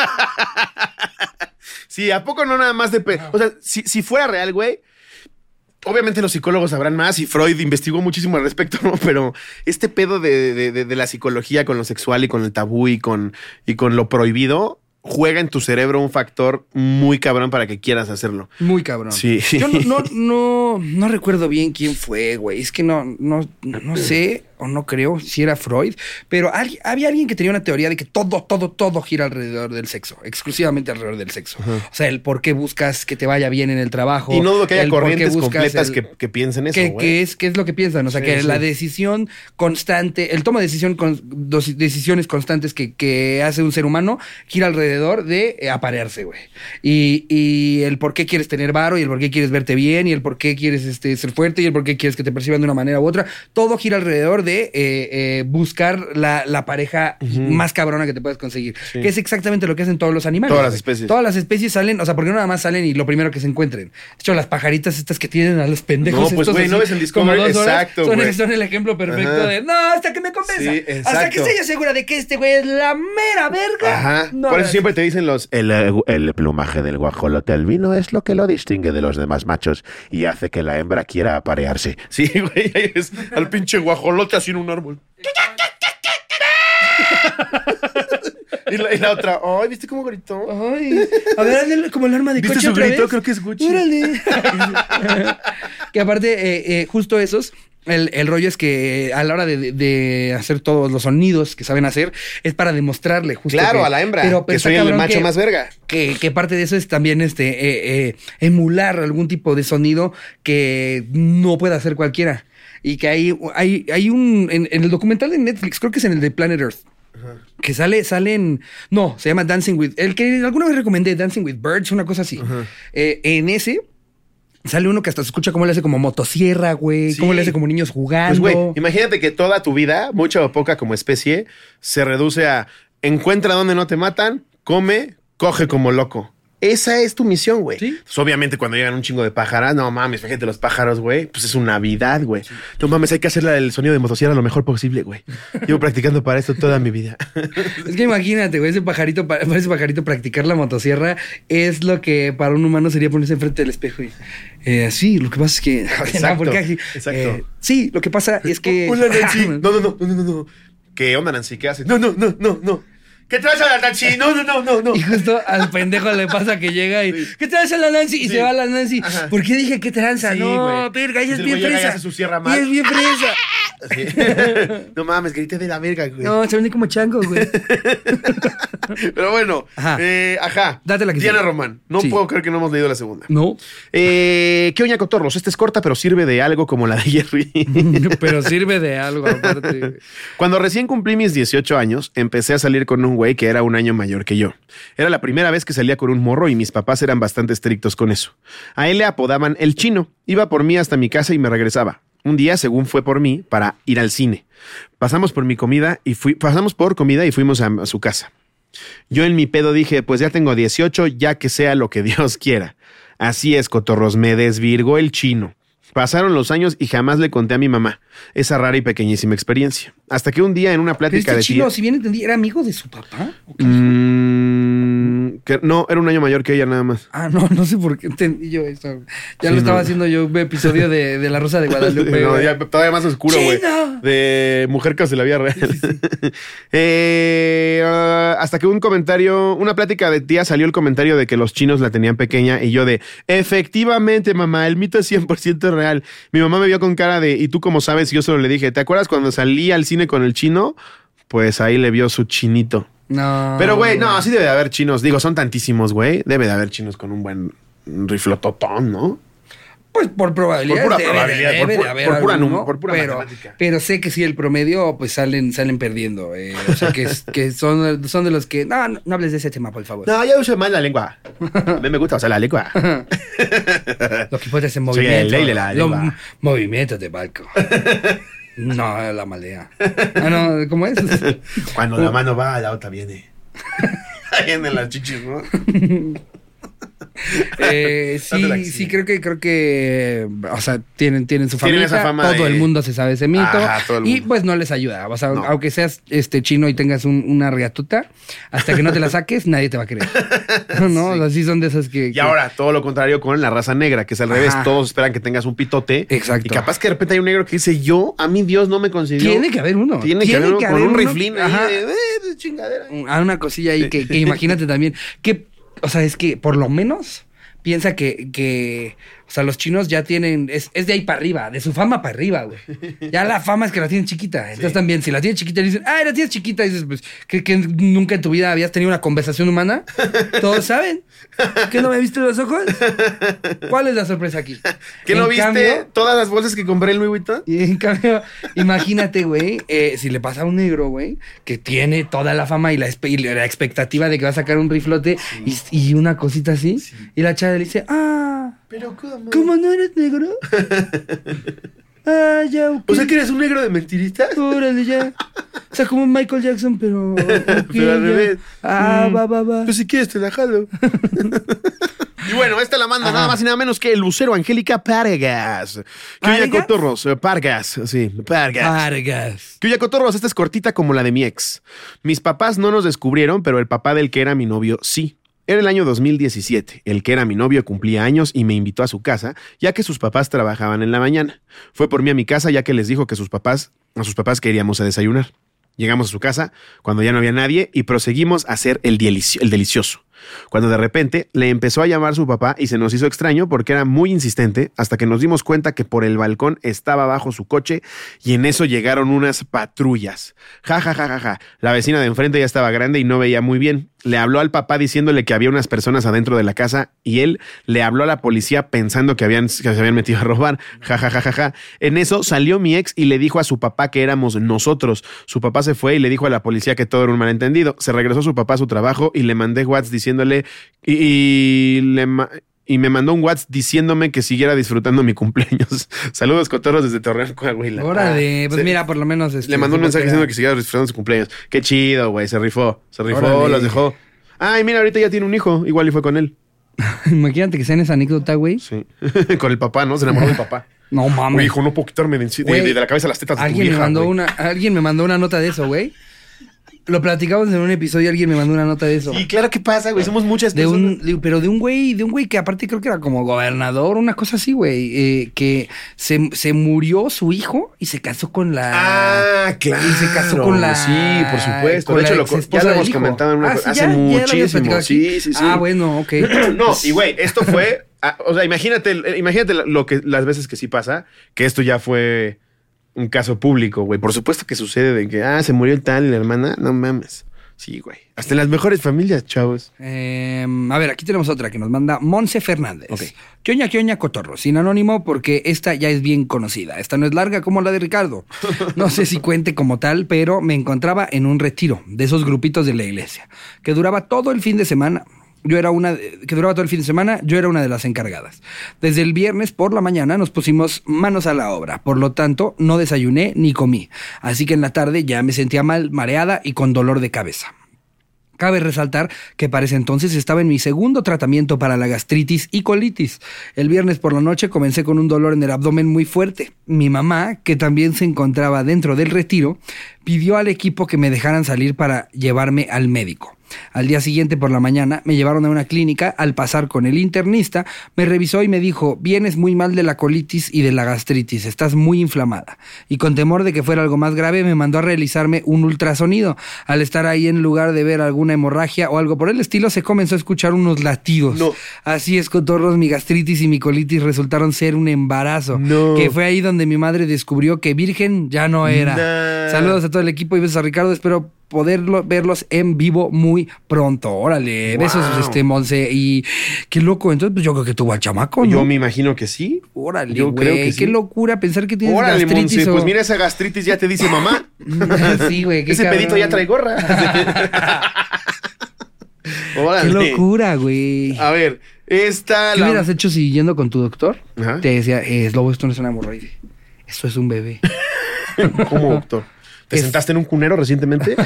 Sí, ¿a poco no nada más de... Pe- o sea, si, si fuera real, güey, obviamente los psicólogos sabrán más y Freud investigó muchísimo al respecto, ¿no? Pero este pedo de, de, de, de la psicología con lo sexual y con el tabú y con, y con lo prohibido... juega en tu cerebro un factor muy cabrón para que quieras hacerlo. Muy cabrón. Sí. Yo no, no, no, no recuerdo bien quién fue, güey. Es que no, no, no sé o no creo si era Freud, pero alguien, había alguien que tenía una teoría de que todo, todo, todo gira alrededor del sexo, exclusivamente alrededor del sexo. Uh-huh. O sea, el por qué buscas que te vaya bien en el trabajo. Y no dudo que haya corrientes completas el, que, que piensen eso, que, güey. que es, ¿Qué es lo que piensan? O sea, sí, que sí. La decisión constante, el toma de decisión con, dos, decisiones constantes que, que hace un ser humano gira alrededor de eh, aparearse, güey. Y, y el por qué quieres tener varo, y el por qué quieres verte bien, y el por qué quieres este, ser fuerte, y el por qué quieres que te perciban de una manera u otra. Todo gira alrededor de eh, eh, buscar la, la pareja uh-huh. más cabrona que te puedas conseguir. Sí. Que es exactamente lo que hacen todos los animales. Todas las especies. Todas las especies salen, o sea, porque no nada más salen y lo primero que se encuentren. De hecho, las pajaritas estas que tienen a los pendejos. No, pues, güey, no ves en Discovery. Exacto, son, güey. son el ejemplo perfecto Ajá. de, no, hasta que me convenza. Sí, hasta que esté yo segura de que este güey es la mera verga. Ajá. No, Por eso siempre te dicen los... El, el plumaje del guajolote albino es lo que lo distingue de los demás machos y hace que la hembra quiera aparearse. Sí, güey, es al pinche guajolote así en un árbol. y, la, y la otra, ay, ¿viste cómo gritó? Ay, a ver, hazle como el arma de ¿Viste coche su otra grito? vez? Creo que es Gucci. Órale. Que aparte, eh, eh, justo esos... El, el rollo es que a la hora de, de hacer todos los sonidos que saben hacer, es para demostrarle justo Claro, que, a la hembra, pero, pero que soy el macho que, más verga. Que, que parte de eso es también este eh, eh, emular algún tipo de sonido que no pueda hacer cualquiera. Y que hay, hay, hay un... En, en el documental de Netflix, creo que es en el de Planet Earth, Ajá. que sale, salen... No, se llama Dancing with... El que alguna vez recomendé, Dancing with Birds, una cosa así. Eh, en ese... Sale uno que hasta se escucha cómo le hace como motosierra, güey. Sí. Cómo le hace como niños jugando. Pues, güey, imagínate que toda tu vida, mucha o poca como especie, se reduce a encuentra donde no te matan, come, coge como loco. Esa es tu misión, güey. ¿Sí? Pues obviamente cuando llegan un chingo de pájaras, no mames, fíjate los pájaros, güey, pues es una Navidad, güey. Sí. No mames, hay que hacerle el sonido de motosierra lo mejor posible, güey. Llevo practicando para esto toda mi vida. Es que imagínate, güey, ese pajarito, para ese pajarito practicar la motosierra es lo que para un humano sería ponerse enfrente del espejo y... Eh, sí, lo que pasa es que... Exacto, no, porque, exacto. Eh, sí, lo que pasa es que... Hola, Nancy. No, no, no, no, no, no. ¿Qué onda, Nancy? ¿Qué haces? No, no, no, no, no. ¿Qué traes a la Nancy? No, no, no, no, no. Y justo al pendejo le pasa que llega y... Sí. ¿Qué traes a la Nancy? Y sí. se va a la Nancy. Ajá. ¿Por qué dije qué tranza? Sí, no, verga, ella es bien fresa. Hace su sierra mal. Ella es bien fresa. Sí. No mames, grité de la verga, güey. No, se vende como chango, güey. Pero bueno, ajá. Eh, ajá. Date la que Diana sí. Román. No sí. puedo creer que no hemos leído la segunda. No. Eh, ¿Qué oña cotorros? Esta es corta, pero sirve de algo como la de Jerry. Pero sirve de algo, aparte. Cuando recién cumplí mis dieciocho años, empecé a salir con un güey que era un año mayor que yo. Era la primera vez que salía con un morro y mis papás eran bastante estrictos con eso. A él le apodaban el chino. Iba por mí hasta mi casa y me regresaba. Un día, según fue por mí, para ir al cine. Pasamos por mi comida y fui, pasamos por comida y fuimos a, a su casa. Yo en mi pedo dije, pues ya tengo dieciocho, ya que sea lo que Dios quiera. Así es, cotorros, me desvirgó el chino. Pasaron los años y jamás le conté a mi mamá esa rara y pequeñísima experiencia. Hasta que un día en una plática este de chino, tía... si bien entendí, ¿era amigo de su papá? Mm, Que, no, era un año mayor que ella nada más. Ah, no, no sé por qué entendí yo eso. Ya Sí, lo estaba no. haciendo yo un episodio de, de La Rosa de Guadalupe. No, güey. ya, todavía más oscuro, güey. ¡Chino! De mujer casi la vida real. eh, uh, hasta que un comentario, una plática de tía salió el comentario de que los chinos la tenían pequeña y yo de, efectivamente, mamá, el mito es cien por ciento real. Mi mamá me vio con cara de, ¿y tú cómo sabes? Y yo solo le dije, ¿te acuerdas cuando salí al cine con el chino? Pues ahí le vio su chinito. No. Pero, güey, no, sí debe de haber chinos. Digo, son tantísimos, güey. Debe de haber chinos con un buen riflototón, ¿no? Pues por probabilidad. Por pura debe, probabilidad, debe por pu- de haber por pura alguno, num- por pura pero, matemática. pero sé que sí, el promedio, pues salen, salen perdiendo. eh, o sea, que, es- que son, son de los que. No, no, no hables de ese tema, por favor. No, yo uso más la lengua. A mí me gusta usar la lengua. Lo que puedes en Soy el movimiento. ley de la los lengua. movimientos de barco. No, la maldea. Ah, no, ¿cómo es? Cuando la mano va, la otra viene. Vienen las chichis, ¿no? Eh, Date la sí, que sí, sí. creo que, creo que, o sea, tienen, tienen su Tienen familia, esa fama todo de- el mundo se sabe ese mito, Ajá, todo el y mundo. pues no les ayuda, o sea, No. aunque seas este chino y tengas un- una riatuta, hasta que no te la saques, nadie te va a creer, ¿no? Sí. Así son de esas que... Y que- ahora, todo lo contrario con la raza negra, que es al revés. Ajá. Todos esperan que tengas un pitote. Exacto. Y capaz que de repente hay un negro que dice, yo, a mí Dios no me concedió. Tiene que haber uno. Tiene que haber uno con un uno. riflín ahí Ajá. de, "Eh, de chingadera. A una cosilla ahí que, que imagínate también. Que, o sea, es que por lo menos piensa que, que o sea, los chinos ya tienen, es, es de ahí para arriba, de su fama para arriba, güey. Ya la fama es que la tienen chiquita. Entonces también, si la tienes chiquita, dicen, ah, la tienes chiquita, y dices, pues, que, que nunca en tu vida habías tenido una conversación humana. Todos saben. ¿Que no me viste los ojos? ¿Cuál es la sorpresa aquí? ¿Que no En viste cambio- todas las bolsas que compré en Louis Vuitton? y en cambio, imagínate, güey, eh, si le pasa a un negro, güey, que tiene toda la fama y la, espe- y la expectativa de que va a sacar un riflote y, y una cosita así, y la chava le dice, ah, Pero ¿cómo? ¿cómo no eres negro? Ah, ya, ok. O sea que eres un negro de mentiristas. Órale, ya. O sea, como Michael Jackson, pero... ok, Pero al ya. revés. Ah, Mm. va, va, va. Pues si quieres te la jalo. Y bueno, esta la manda Ajá. nada más y nada menos que el lucero Angélica Pargas. Que oye, ¿Pargas? cotorros, eh, Pargas, sí, Pargas. Vargas. Que oye, cotorros, esta es cortita como la de mi ex. Mis papás no nos descubrieron, pero el papá del que era mi novio sí. Era el año dos mil diecisiete. El que era mi novio cumplía años y me invitó a su casa, ya que sus papás trabajaban en la mañana. Fue por mí a mi casa, ya que les dijo que sus papás, a sus papás queríamos a desayunar. Llegamos a su casa cuando ya no había nadie y proseguimos a hacer el, delici- el delicioso. Cuando de repente le empezó a llamar su papá y se nos hizo extraño porque era muy insistente hasta que nos dimos cuenta que por el balcón estaba abajo su coche y en eso llegaron unas patrullas. Ja, ja, ja, ja, ja. La vecina de enfrente ya estaba grande y no veía muy bien. Le habló al papá diciéndole que había unas personas adentro de la casa y él le habló a la policía pensando que, habían, que se habían metido a robar. Ja, ja, ja, ja, ja. En eso salió mi ex y le dijo a su papá que éramos nosotros. Su papá se fue y le dijo a la policía que todo era un malentendido. Se regresó su papá a su trabajo y le mandé WhatsApp diciéndole y, y le ma- y me mandó un WhatsApp diciéndome que siguiera disfrutando mi cumpleaños. Saludos, cotorros, desde Torreón, Coahuila. Órale, Ah, pues se- mira, por lo menos... este, le mandó un supo mensaje que era- diciendo que siguiera disfrutando su cumpleaños. Qué chido, güey. Se rifó. Se rifó, Órale. los dejó. Ay, mira, ahorita ya tiene un hijo. Igual y fue con él. Imagínate que sea en esa anécdota, güey. Sí. Con el papá, ¿no? Se enamoró del papá. No mames. Uy, hijo, no puedo quitarme de, de- Güey, de la cabeza las tetas de tu Alguien vieja, me mandó güey. una, alguien me mandó una nota de eso, güey. Lo platicamos en un episodio, alguien me mandó una nota de eso. Sí, claro que pasa, güey. Somos muchas De personas. un, de- pero de un güey, de un güey que aparte creo que era como gobernador, una cosa así, güey, eh, que se, se murió su hijo y se casó con la... Ah, claro. Y se casó con la... Sí, por supuesto. con De hecho, la lo, co- exesposa ya lo del hemos hijo. comentado en una Ah, cosa- sí, hace ya- ya lo habías muchísimo. platicado aquí. Sí, sí, sí. Ah, bueno, ok. No, y güey, esto fue. ah, o sea, imagínate, eh, imagínate lo que, las veces que sí pasa, que esto ya fue un caso público, güey. Por supuesto que sucede de que, ah, se murió el tal y la hermana. No mames. Sí, güey. Hasta en las mejores familias, chavos. Eh, a ver, aquí tenemos otra que nos manda Monse Fernández. Ok. Kioña, Kioña, Cotorro, sin anónimo porque esta ya es bien conocida. Esta no es larga como la de Ricardo. No sé si cuente como tal, pero me encontraba en un retiro de esos grupitos de la iglesia que duraba todo el fin de semana. Yo era una, de- que duraba todo el fin de semana, yo era una de las encargadas. Desde el viernes por la mañana nos pusimos manos a la obra, por lo tanto no desayuné ni comí. Así que en la tarde ya me sentía mal, mareada y con dolor de cabeza. Cabe resaltar que para ese entonces estaba en mi segundo tratamiento para la gastritis y colitis. El viernes por la noche comencé con un dolor en el abdomen muy fuerte. Mi mamá, que también se encontraba dentro del retiro, pidió al equipo que me dejaran salir para llevarme al médico. Al día siguiente por la mañana me llevaron a una clínica. Al pasar con el internista, me revisó y me dijo: vienes muy mal de la colitis y de la gastritis, estás muy inflamada. Y con temor de que fuera algo más grave, me mandó a realizarme un ultrasonido. Al estar ahí, en lugar de ver alguna hemorragia o algo por el estilo, se comenzó a escuchar unos latidos. No. Así es, cotorros, mi gastritis y mi colitis resultaron ser un embarazo. No. Que fue ahí donde mi madre descubrió que virgen ya no era. Nah. Saludos a todo el equipo y besos a Ricardo. Espero poderlo verlos en vivo muy pronto. Órale, Wow. besos, este, Monse. Y qué loco. Entonces, pues yo creo que tuvo al chamaco, ¿no? Yo me imagino que sí. Órale, Yo creo güey. que Qué sí. locura pensar que tienes Órale, gastritis. Monse, o... pues mira, esa gastritis ya te dice mamá. Sí, güey. qué Ese cabrón. pedito ya trae gorra. Órale. Qué locura, güey. A ver, esta... ¿Qué la- hubieras hecho si yendo con tu doctor Ajá. te decía, eh, Lobo, esto no es una hemorroide, esto es un bebé? ¿Cómo, doctor? ¿Te Es- sentaste en un cunero recientemente?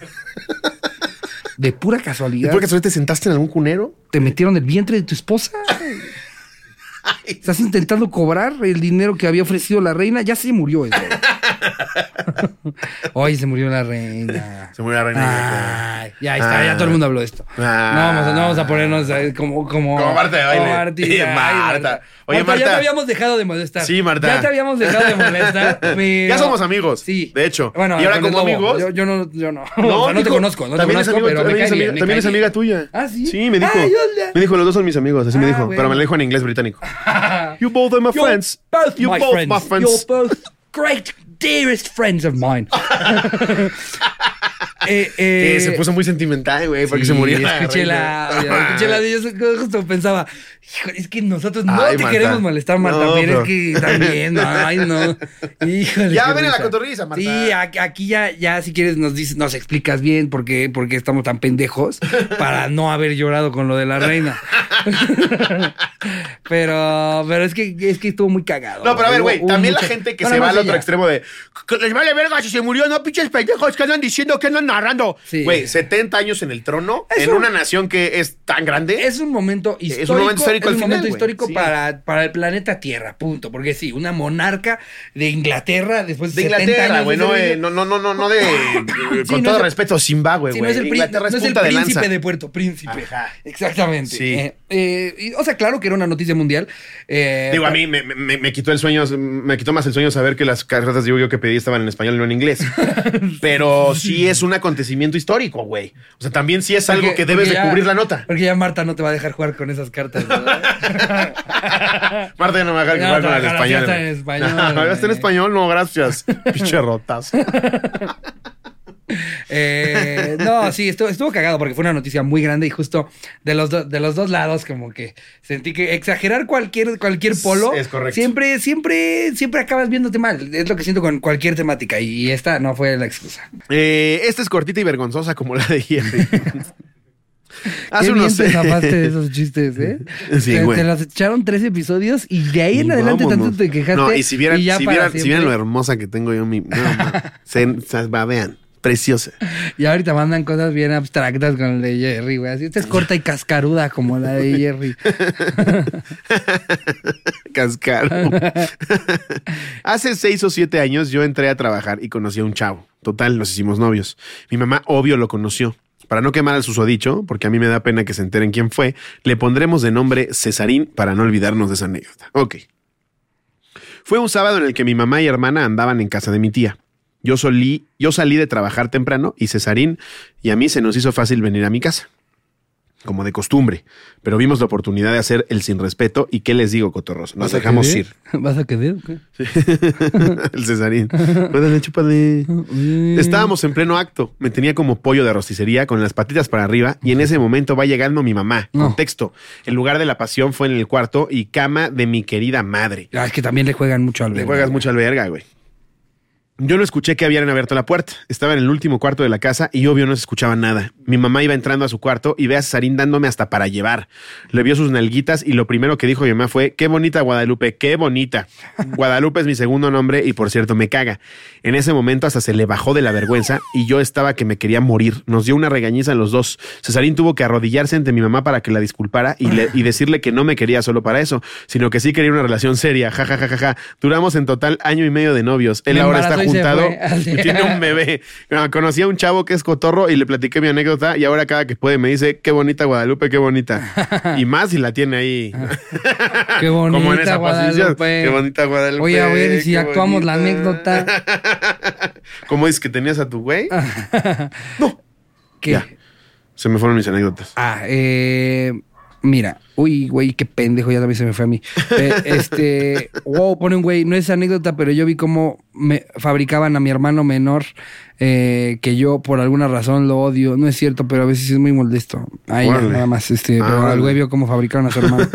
De pura casualidad. ¿Por qué te sentaste en algún cunero? ¿Te metieron el vientre de tu esposa? ¿Estás intentando cobrar el dinero que había ofrecido la reina? Ya se murió eso. Oye, se murió la reina. Se murió la reina. Ay, ya está, Ah. ya todo el mundo habló de esto. Ah. No, vamos a, no vamos a ponernos eh, como, como, Como Marta de baile. como Martita. Sí, Ay, Marta. Oye, ya Marta. te habíamos dejado de molestar. Sí, Marta. Ya te habíamos dejado de molestar. pero- Ya somos amigos. Sí. De hecho. Bueno, y ahora con el como Lobo. amigos. Yo, yo no, yo no. O sea, no te dijo, conozco, no te también es conozco, amigo, pero me también cae es amiga, bien, me también cae es amiga bien. tuya. ¿Ah, sí? Sí, me dijo. Ay, hola. Me dijo, los dos son mis amigos, así me Ah, dijo. bueno. Pero me lo dijo en inglés británico. You both are my You're friends. both You my both friends. my friends. You're both great, dearest friends of mine. eh, eh, Que se puso muy sentimental, güey, porque sí, se murió. la Escuché reina. la, escuché la de yo justo pensaba, hijo, es que nosotros no Ay, te Marta. queremos molestar, Marta, No, pero pero- es que también, ay, no. Híjole. Ya, qué ven a la risa. cotorriza, Marta. Sí, aquí, aquí ya, ya si quieres nos dices, nos explicas bien por qué, por qué estamos tan pendejos para no haber llorado con lo de la reina. pero, pero es que, es que estuvo muy cagado. No, pero a ver, Hubo- güey, hubo también la mucha- gente que no, se nada va más al otro ella. extremo de que les vale verga si se murió, no pinches pendejos, que andan diciendo, que andan narrando. Sí. Güey, setenta años en el trono, Es en un- una nación que es tan grande. Es un momento histórico. Es un momento histórico es al un final, momento güey. histórico Sí. para, para el planeta Tierra, punto. Porque sí, una monarca de Inglaterra después de, de setenta Inglaterra, años güey, de no, servicio. eh, no, no, no, no, no de. Sí, con no todo es el- respeto, Zimbabue, Sí, güey. no es el, prín- Inglaterra no es es el punta de príncipe lanza. de Puerto Príncipe. Ajá. Exactamente. Sí. Eh, eh, y, o sea, claro que era una noticia mundial. eh, Digo, a mí me, me, me quitó el sueño, me quitó más el sueño saber que las cartas de Yu-Gi-Oh que pedí estaban en español y no en inglés. Pero sí es un acontecimiento histórico, güey. O sea, también sí es algo porque- que debes porque de ya- cubrir la nota. Porque ya Marta no te va a dejar jugar con esas cartas, ¿verdad? Marta ya no me va a dejar Ya jugar no, con el ya español. está en güey. español, No, ¿ya está en güey. español? No, gracias. Pinche rotas. Eh, no, sí, estuvo, estuvo cagado porque fue una noticia muy grande y justo de los, do- de los dos lados como que sentí que exagerar cualquier, cualquier polo Es correcto. siempre, siempre, siempre acabas viéndote mal. Es lo que siento con cualquier temática y esta no fue la excusa. Eh, esta es cortita y vergonzosa como la de Jerry. Hace Qué bien unos te zafaste de esos chistes, ¿eh? Sí, te, güey. te las echaron tres episodios y de ahí en Y adelante vámonos. tanto te quejaste. No, y si vieran, ya si para vieran, si siempre. vieran lo hermosa que tengo yo, mi. No, no, se, se- va, vean, preciosa. Y ahorita mandan cosas bien abstractas con el de Jerry, güey. Así esta es corta y cascaruda como la de Jerry. Cascaro. Hace seis o siete años yo entré a trabajar y conocí a un chavo. Total, nos hicimos novios. Mi mamá, obvio, lo conoció. Para no quemar al susodicho, porque a mí me da pena que se enteren quién fue, le pondremos de nombre Cesarín para no olvidarnos de esa anécdota. Ok. Fue un sábado en el que mi mamá y hermana andaban en casa de mi tía. Yo, solí, yo salí de trabajar temprano y Cesarín y a mí se nos hizo fácil venir a mi casa. Como de costumbre. Pero vimos la oportunidad de hacer el sin respeto y ¿qué les digo, cotorros? Nos ¿Vas a dejamos querer? ir. ¿Vas a querer? o qué? El Cesarín. Órale, chúpale. Estábamos en pleno acto. Me tenía como pollo de rosticería con las patitas para arriba y en ese momento va llegando mi mamá. No. Contexto. El lugar de la pasión fue en el cuarto y cama de mi querida madre. Ah, es que también le juegan mucho al Le verga, juegas güey. mucho al verga, güey. Yo no escuché que habían abierto la puerta. Estaba en el último cuarto de la casa y obvio no se escuchaba nada. Mi mamá iba entrando a su cuarto y ve a Cesarín dándome hasta para llevar. Le vio sus nalguitas y lo primero que dijo mi mamá fue: qué bonita Guadalupe, qué bonita. Guadalupe es mi segundo nombre y por cierto me caga. En ese momento hasta se le bajó de la vergüenza y yo estaba que me quería morir. Nos dio una regañiza a los dos. Cesarín tuvo que arrodillarse ante mi mamá para que la disculpara y, le- y decirle que no me quería solo para eso, sino que sí quería una relación seria. Ja, ja, ja, ja, ja. Duramos en total año y medio de novios. Él Me ahora está embarazó y se juntado fue. Así. y tiene un bebé. No, conocí a un chavo que es cotorro y le platiqué mi anécdota y ahora cada que puede me dice, qué bonita Guadalupe, qué bonita. Y más si la tiene ahí. Qué bonita Como en esa Guadalupe. posición. Qué bonita Guadalupe. Oye, a ver, si qué actuamos bonita. la anécdota. ¿Cómo dices que tenías a tu güey? No. ¿Qué? Ya. Se me fueron mis anécdotas. Ah, eh... Mira, uy, güey, qué pendejo, ya también se me fue a mí. Eh, este, wow, pone un güey, no es anécdota, pero yo vi cómo me fabricaban a mi hermano menor, eh, que yo por alguna razón lo odio. No es cierto, pero a veces es muy molesto. Ahí ya, nada más, este, Ah, pero vale. al güey vio cómo fabricaron a su hermano.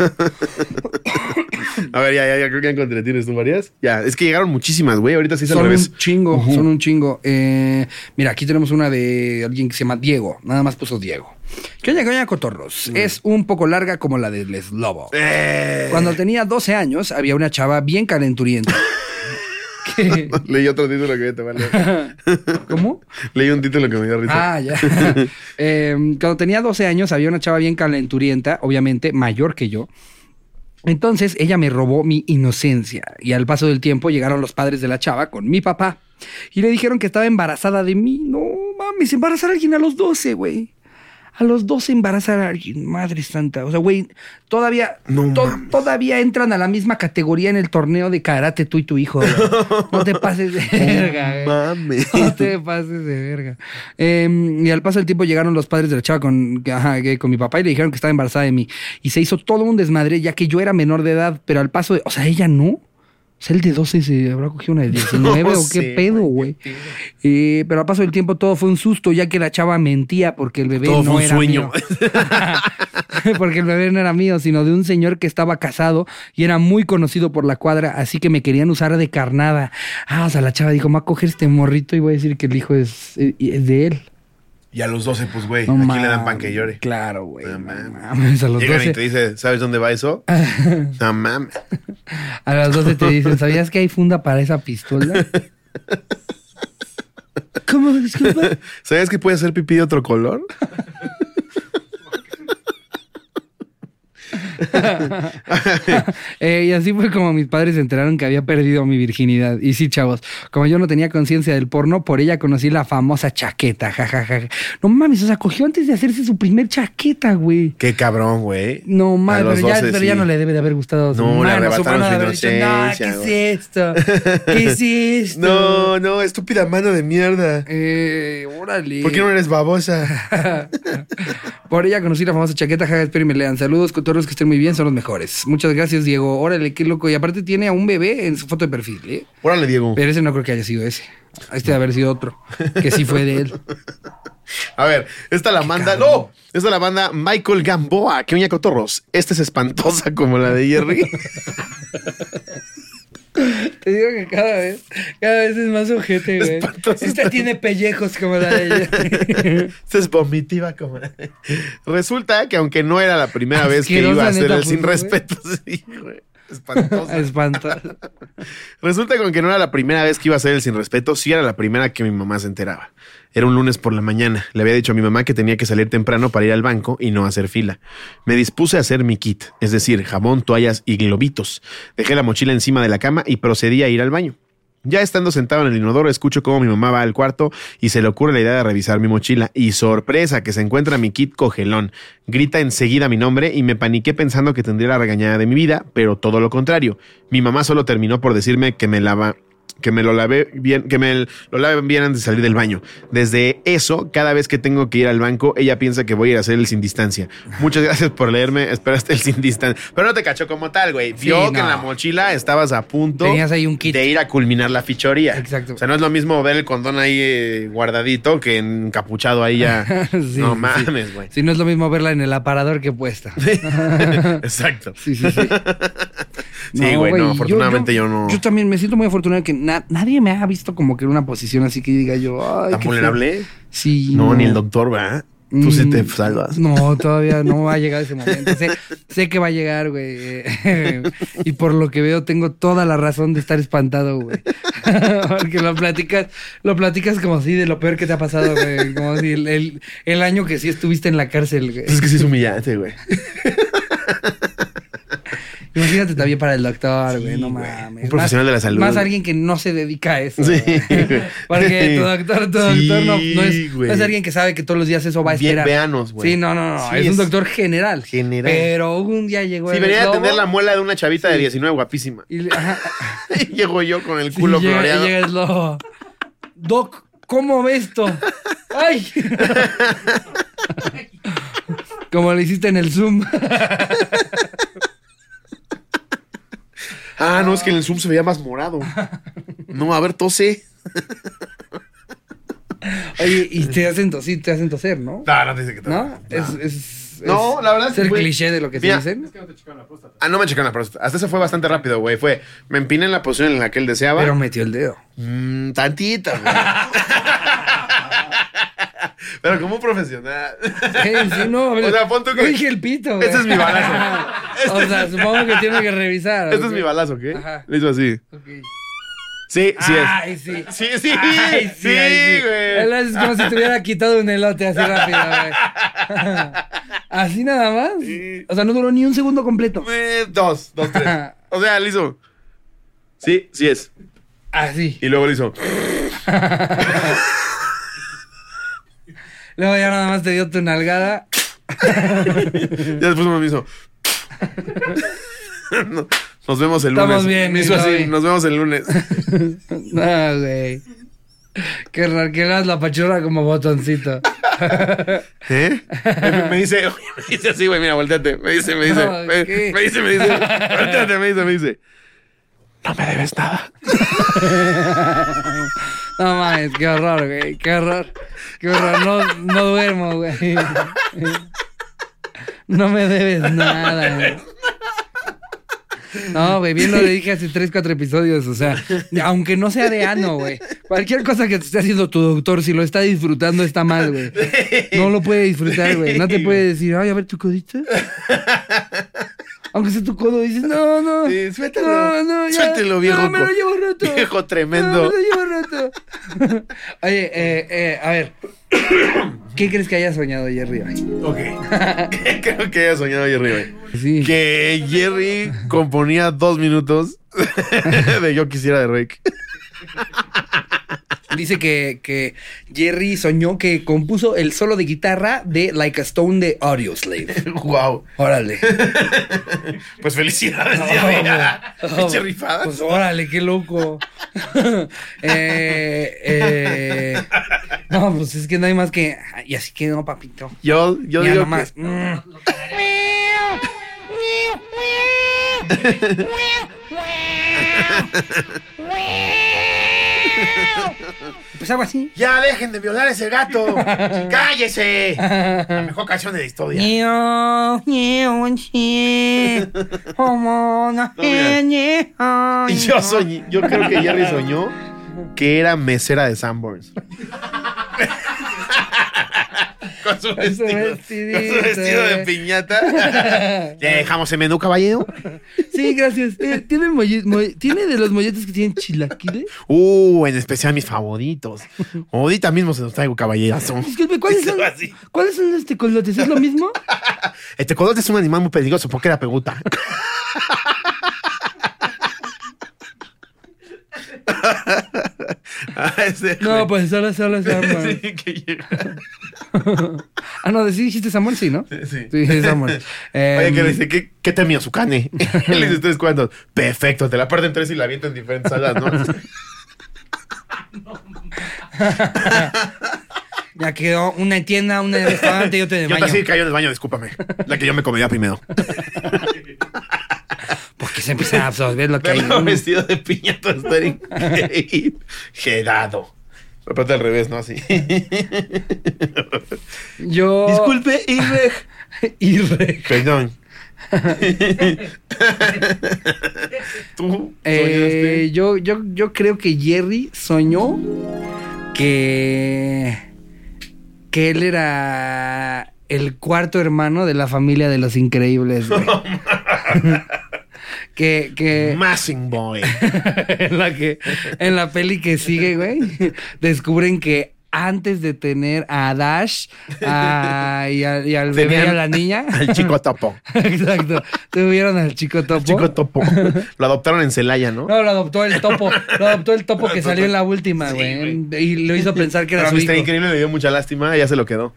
A ver, ya, ya, ya, creo que encontré. ¿Tienes tú varias? Ya, es que llegaron muchísimas, güey. Ahorita sí es al Son revés. un chingo, son un chingo. Eh, mira, aquí tenemos una de alguien que se llama Diego. Nada más puso Diego. ¿Qué oña, qué oña, cotorros? Es un poco larga como la del Les Lobo. Eh. Cuando tenía doce años, había una chava bien calenturienta. ¿Qué? Leí otro título que te va a leer. ¿Cómo? Leí un título que me dio risa. Ah, ya. Eh, cuando tenía doce años, había una chava bien calenturienta, obviamente mayor que yo. Entonces ella me robó mi inocencia y al paso del tiempo llegaron los padres de la chava con mi papá y le dijeron que estaba embarazada de mí. No mames, embarazar a alguien a los doce, güey. A los doce embarazar a alguien, madre santa. O sea, güey, todavía, No to- mames. todavía entran a la misma categoría en el torneo de karate tú y tu hijo, güey. No te pases de verga, güey. Mames. No te pases de verga. Eh, y al paso del tiempo llegaron los padres de la chava con, ajá, que- con mi papá y le dijeron que estaba embarazada de mí. Y se hizo todo un desmadre, ya que yo era menor de edad, pero al paso de. O sea, ella no. O sea, el de doce se habrá cogido una de diecinueve No o qué sé, pedo, güey, güey. Eh, pero al paso del tiempo todo fue un susto, ya que la chava mentía porque el bebé Todo no fue un era sueño. mío. Porque el bebé no era mío, sino de un señor que estaba casado y era muy conocido por la cuadra, así que me querían usar de carnada. Ah, o sea, la chava dijo, me voy a coger este morrito y voy a decir que el hijo es, es de él. Y a los doce, pues, güey, No aquí mames, le dan pan que llore. Claro, güey. No No mames. mames, a los Llegan y doce. te dice, ¿sabes dónde va eso? No mames. A las doce te dicen, ¿sabías que hay funda para esa pistola? ¿Cómo? Disculpa. ¿Sabes que puede hacer pipí de otro color? Eh, y así fue como mis padres se enteraron que había perdido mi virginidad. Y sí, chavos, como yo no tenía conciencia del porno, por ella conocí la famosa chaqueta, jajaja. No mames, o sea, cogió antes de hacerse su primer chaqueta, güey. Qué cabrón, güey. No A mames, los pero, ya, doce, pero ya sí. no le debe de haber gustado a su No, le mano, su arrebataron mano su de haber dicho, no, inocencia, ¿qué güey". es esto? ¿Qué es esto? No, no, estúpida mano de mierda. Eh, órale. ¿Por qué no eres babosa? Por ella conocí la famosa chaqueta, jaja, espero y me lean. Saludos, cotorros, que estén muy bien, son los mejores. Muchas gracias, Diego. Órale, qué loco. Y aparte tiene a un bebé en su foto de perfil, ¿eh? Órale, Diego. Pero ese no creo que haya sido ese. Este debe haber sido otro, que sí fue de él. A ver, esta la manda. cabrón. ¡No! Esta la manda Michael Gamboa. ¿Qué oña, cotorros? Esta es espantosa como la de Jerry. Te digo que cada vez, cada vez es más ojete, güey. Espantoso. Esta tiene pellejos como la de ella. Esta es vomitiva como la de... Resulta que aunque no era la primera vez que Asquerosa, iba a hacer neta, el pues, sin güey. respeto. Sí, güey. Espantosa. Espantoso. Resulta que aunque no era la primera vez que iba a hacer el sin respeto, sí era la primera que mi mamá se enteraba. Era un lunes por la mañana. Le había dicho a mi mamá que tenía que salir temprano para ir al banco y no hacer fila. Me dispuse a hacer mi kit, es decir, jabón, toallas y globitos. Dejé la mochila encima de la cama y procedí a ir al baño. Ya estando sentado en el inodoro, escucho cómo mi mamá va al cuarto y se le ocurre la idea de revisar mi mochila. Y sorpresa, que se encuentra mi kit cogelón. Grita enseguida mi nombre y me paniqué pensando que tendría la regañada de mi vida, pero todo lo contrario. Mi mamá solo terminó por decirme que me lava... que me lo lave bien, que me lo lave bien antes de salir del baño. Desde eso, cada vez que tengo que ir al banco, ella piensa que voy a ir a hacer el sin distancia. Muchas gracias por leerme, esperaste el sin distancia. Pero no te cachó como tal, güey. Sí, Vio que no. en la mochila estabas a punto Tenías ahí un kit. de ir a culminar la fichoría. Exacto. O sea, no es lo mismo ver el condón ahí eh, guardadito que encapuchado ahí ya. Sí, no sí, mames, güey. Si no es lo mismo verla en el aparador que puesta. Exacto. Sí, sí, sí. Sí, güey, no, afortunadamente yo no- Yo también me siento muy afortunado que na- nadie me ha visto como que en una posición así que diga yo, ay, ¿Tan qué vulnerable? feo. Sí. No, ni el doctor, ¿verdad? Tú sí te Mm, salvas. No, todavía no va a llegar ese momento. Sé, sé que va a llegar, güey. Y por lo que veo, tengo toda la razón de estar espantado, güey. Porque lo platicas, lo platicas como si de lo peor que te ha pasado, güey. Como si el, el, el año que sí estuviste en la cárcel, güey. Pues es que sí es humillante, güey. Imagínate también para el doctor, güey, Sí, no güey. mames. Un profesional Más- de la salud. Más alguien que no se dedica a eso. Sí, güey. güey. Porque tu doctor, tu Sí, doctor no, no es, güey. no es alguien que sabe que todos los días eso va a Bien esperar. veanos, güey. Sí, no, no, no. Sí, es, un es doctor general. general. Pero un día llegó Sí, el venía a lobo atender la muela de una chavita de diecinueve guapísima. y le- ajá, Y llego yo con el sí, culo llega, floreado. llega el lobo. Doc, ¿cómo ves esto? ¡Ay! Como lo hiciste en el Zoom. Ah, no, es que en el Zoom se veía más morado. No, a ver, tose. Oye, y te hacen toser, te hacen toser, ¿no? No, no te dice que te ¿No? Es, es, No, es la verdad es que ser fue- cliché de lo que Mira, se dicen. Ah, no me checaron la próstata. Hasta eso fue bastante rápido, güey. Fue, me empiné en la posición en la que él deseaba. Pero metió el dedo. Mm, tantito, güey. Pero como un profesional. Sí, sí, no. O sea, pon tú que- No dije el pito, güey. Este es mi balazo. Este O sea, supongo que tiene que revisar. Este ¿ok? es mi balazo, ¿qué? Ajá. Le hizo así. Ok. Sí, sí Ay, es. sí. Sí, sí. Ay, sí, ay, güey. Es como si te hubiera quitado un elote así rápido, güey. Así nada más. Sí. O sea, no duró ni un segundo completo. Eh, dos, dos, tres. O sea, le hizo. Sí, sí es. Así. Y luego le hizo. Luego ya nada más te dio tu nalgada. Ya después me hizo. No, nos vemos el lunes. Estamos bien, Me hizo mi así. Toby. Nos vemos el lunes. No, güey. Qué raro que hagas la pachurra como botoncito. ¿Eh? Me, me dice, oye, me dice así, güey, mira, volteate. Me dice, me dice, No, me, ¿qué? me dice, me dice, volteate, me dice, me dice. No me debes nada. No mames, qué horror, güey. Qué horror. Qué horror. No, no duermo, güey. No me debes nada, güey. No, güey, bien lo le dije hace tres, cuatro episodios. O sea, aunque no sea de ano, güey. Cualquier cosa que te esté haciendo tu doctor, si lo está disfrutando, está mal, güey. No lo puede disfrutar, güey. No te puede decir, ay, a ver tu codito. Aunque sea tu codo, dices, no, no. Sí, suéltalo. No, no, ya. Suéltelo, viejo. No, me lo co- llevo roto. Viejo tremendo. No, me lo llevo roto. Oye, eh, eh, a ver. ¿Qué crees que haya soñado Jerry hoy? Ok. Creo que haya soñado Jerry, güey. Sí. Que Jerry componía dos minutos de Yo Quisiera de Rake. Dice que, que Jerry soñó que compuso el solo de guitarra de Like a Stone de Audioslave. Wow. Órale. Pues felicidades, No, Jerry. güey. Pinche rifada. Pues órale, qué loco. eh, eh, no, pues es que no hay más que... Y así que no, papito. Yo, yo Ya digo nomás. que... Mm. Pues algo así. Ya dejen de violar a ese gato. ¡Cállese! La mejor canción de la historia. Y yo soñé, yo creo que Jerry soñó que era mesera de Sanborns. Con su Con su vestido, vestidito, con su vestido de eh. piñata. ¿Le dejamos el menú, caballero? Sí, gracias. Eh, ¿tiene, molle- mo- ¿Tiene de los molletes que tienen chilaquiles? Uh, en especial mis favoritos. Ahorita mismo se los traigo, caballerazo. Disculpe, ¿cuáles son, Así. ¿cuáles son los tecolotes? ¿Es lo mismo? Este colote es un animal muy peligroso porque era pregunta. Ah, ese, No, güey. pues solo, solo Samuel. Sí, que llega. Ah, no, sí dijiste Samuel, sí, ¿no? Sí. Sí, Samuel. Oye, Em, que le dice, ¿qué, qué temía su cane? Le dice tres cuantos. Perfecto, te la parten tres y la avientan en diferentes salas, ¿no? Ya quedó una tienda, un restaurante y otro de Yo baño. así cayó en el baño, discúlpame. La que yo me comería primero. Porque se empieza a absorber lo que hay. Verlo vestido de piñata está increíble. Gerado. Aparte al revés, ¿no? Así. Yo... Disculpe, Irreg. Irreg. Perdón. ¿Tú Eh, soñaste? yo, yo, yo creo que Jerry soñó que, que él era el cuarto hermano de la familia de los Increíbles, güey. que, que Massing Boy. en la que en la peli que sigue, güey, descubren que antes de tener a Dash a, y, a, y al bebé y a la niña. Al chico topo. Exacto. Tuvieron al chico topo. El chico topo. Lo adoptaron en Celaya, ¿no? No, lo adoptó el topo. Lo adoptó el topo que salió en la última, güey. Sí, y lo hizo pensar que era Pero su hijo. Está increíble, le dio mucha lástima y ya se lo quedó.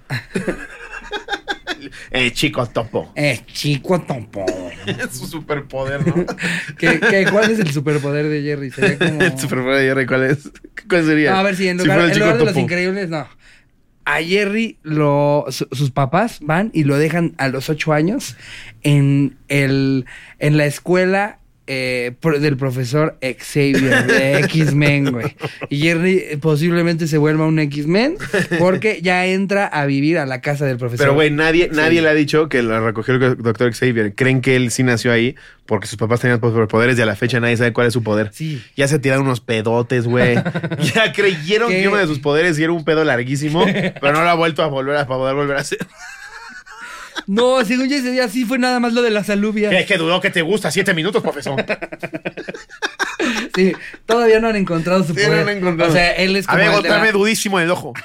El chico topo. El chico topo. Es su superpoder, ¿no? ¿Qué, qué, ¿Cuál es el superpoder de Jerry? Sería como... El superpoder de Jerry, ¿cuál es? ¿Cuál sería? No, a ver, si en lugar, si en lugar de los increíbles, no. A Jerry, lo, su, sus papás van y lo dejan a los ocho años en, el, en la escuela eh, pro, del profesor Xavier de X-Men, güey. Y Jerry posiblemente se vuelva un X-Men porque ya entra a vivir a la casa del profesor. Pero, güey, nadie, nadie le ha dicho que lo recogió el doctor Xavier. Creen que él sí nació ahí porque sus papás tenían poderes y a la fecha nadie sabe cuál es su poder. Sí. Ya se tiraron unos pedotes, güey. Ya creyeron ¿Qué? que uno de sus poderes era un pedo larguísimo, pero no lo ha vuelto a volver a poder volver a hacer. No, según yo ese día sí fue nada más lo de las alubias. Es que dudó que te gusta siete minutos, profesor. Sí, todavía no han encontrado su sí, poder. No han encontrado. O sea, él es como. A ver, golpearme la... dudísimo en el ojo.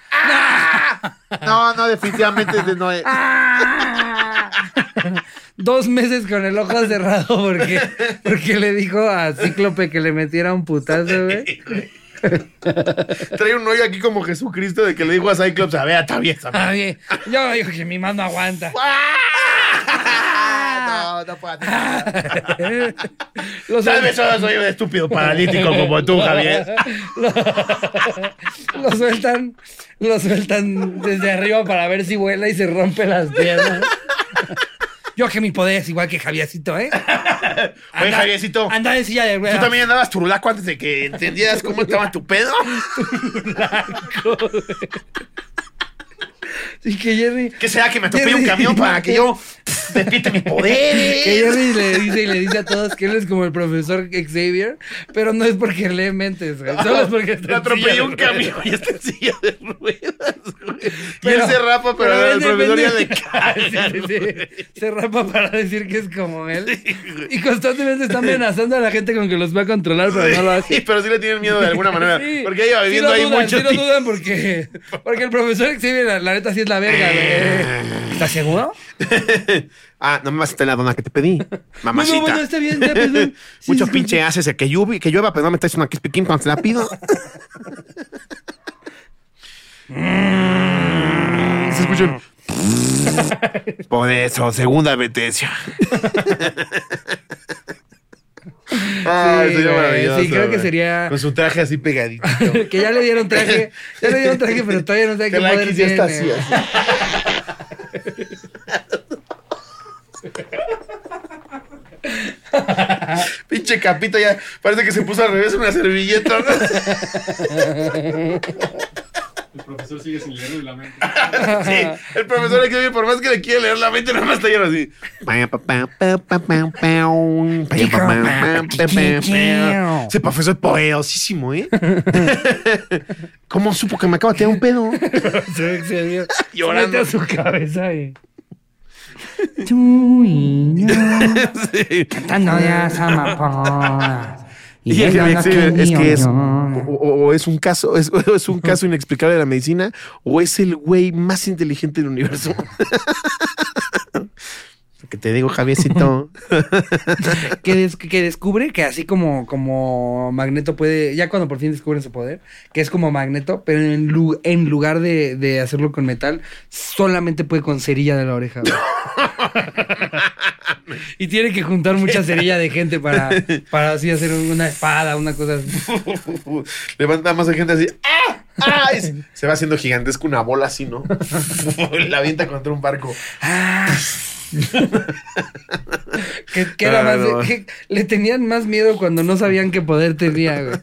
No, no, definitivamente no es. Dos meses con el ojo cerrado porque, porque le dijo a Cíclope que le metiera un putazo, güey. Trae un hoyo aquí como Jesucristo de que le dijo a Cyclops, a ver, está bien, está bien. Ah, bien. Yo digo que mi mano aguanta. No, no puedo. Tal vez solo soy un estúpido paralítico como tú, Javier. Lo, lo sueltan, lo sueltan desde arriba para ver si vuela y se rompe las piernas. Yo que mi poder es igual que Javiercito, ¿eh? Oye, Javiercito. Anda de silla de ruedas. ¿Tú también andabas turulaco antes de que entendieras cómo estaba tu pedo? Turulaco, güey. Sí, que Jerry... ¿Qué será? ¿Que me atropelle un camión para que yo despierte mis poderes? Que Jerry le dice y le dice a todos que él es como el profesor Xavier, pero no es porque lee mentes, güey. Solo es porque está me atropelló un camión y está en silla de ruedas, güey. Y él se rapa, pero, pero el profesor ya le cae. Sí, sí, sí. Se rapa para decir que es como él. Sí, y constantemente está amenazando a la gente con que los va a controlar, pero sí, no lo hace. Sí, pero sí le tienen miedo de alguna manera. Sí, porque ella va viviendo sí ahí dudan, mucho sí tiempo. Sí lo dudan porque, porque el profesor Xavier, la, la neta, sí es la verga, güey. ¿Estás seguro? Ah, no me vas a tener la dona que te pedí, mamacita. No, no, no, está bien, ya, pues, sí, mucho sí, pinche sí. Haces que llueve, que llueva, pero no me traes una Krispy Kreme cuando te la pido. Se escuchan. Por eso, segunda advertencia. Ay, sí, maravilloso, sí, creo que sería. Con su traje así pegadito. Que ya le dieron traje. Ya le dieron traje, pero todavía no sabe qué poder ya tiene. Está así, así. Pinche capito ya parece que se puso al revés una servilleta, ¿no? El profesor sigue sin leer la mente. Sí, el profesor aquí, por más que le quiere leer la mente, nada más está lleno así. Ese profesor es poderosísimo, ¿eh? ¿Cómo supo que me acaba de tirar un pedo? Llorando a su cabeza y... Sí. Cantando las amapolas. Y es que, es, que es, o, o es un caso, es, o es un caso inexplicable de la medicina, o es el güey más inteligente del universo. Que te digo, Javiercito. que, des, que descubre que así como, como Magneto puede, ya cuando por fin descubren su poder, que es como Magneto, pero en, lu, en lugar de, de hacerlo con metal, solamente puede con cerilla de la oreja. Y tiene que juntar mucha cerilla de gente para, para así hacer una espada, una cosa así. Levanta más de gente así. ¡Ah! ¡Ah! Se va haciendo gigantesco una bola así, ¿no? La avienta contra un barco. ¡Ah! que, que era ah, más no. que le tenían más miedo cuando no sabían qué poder tenía, güey.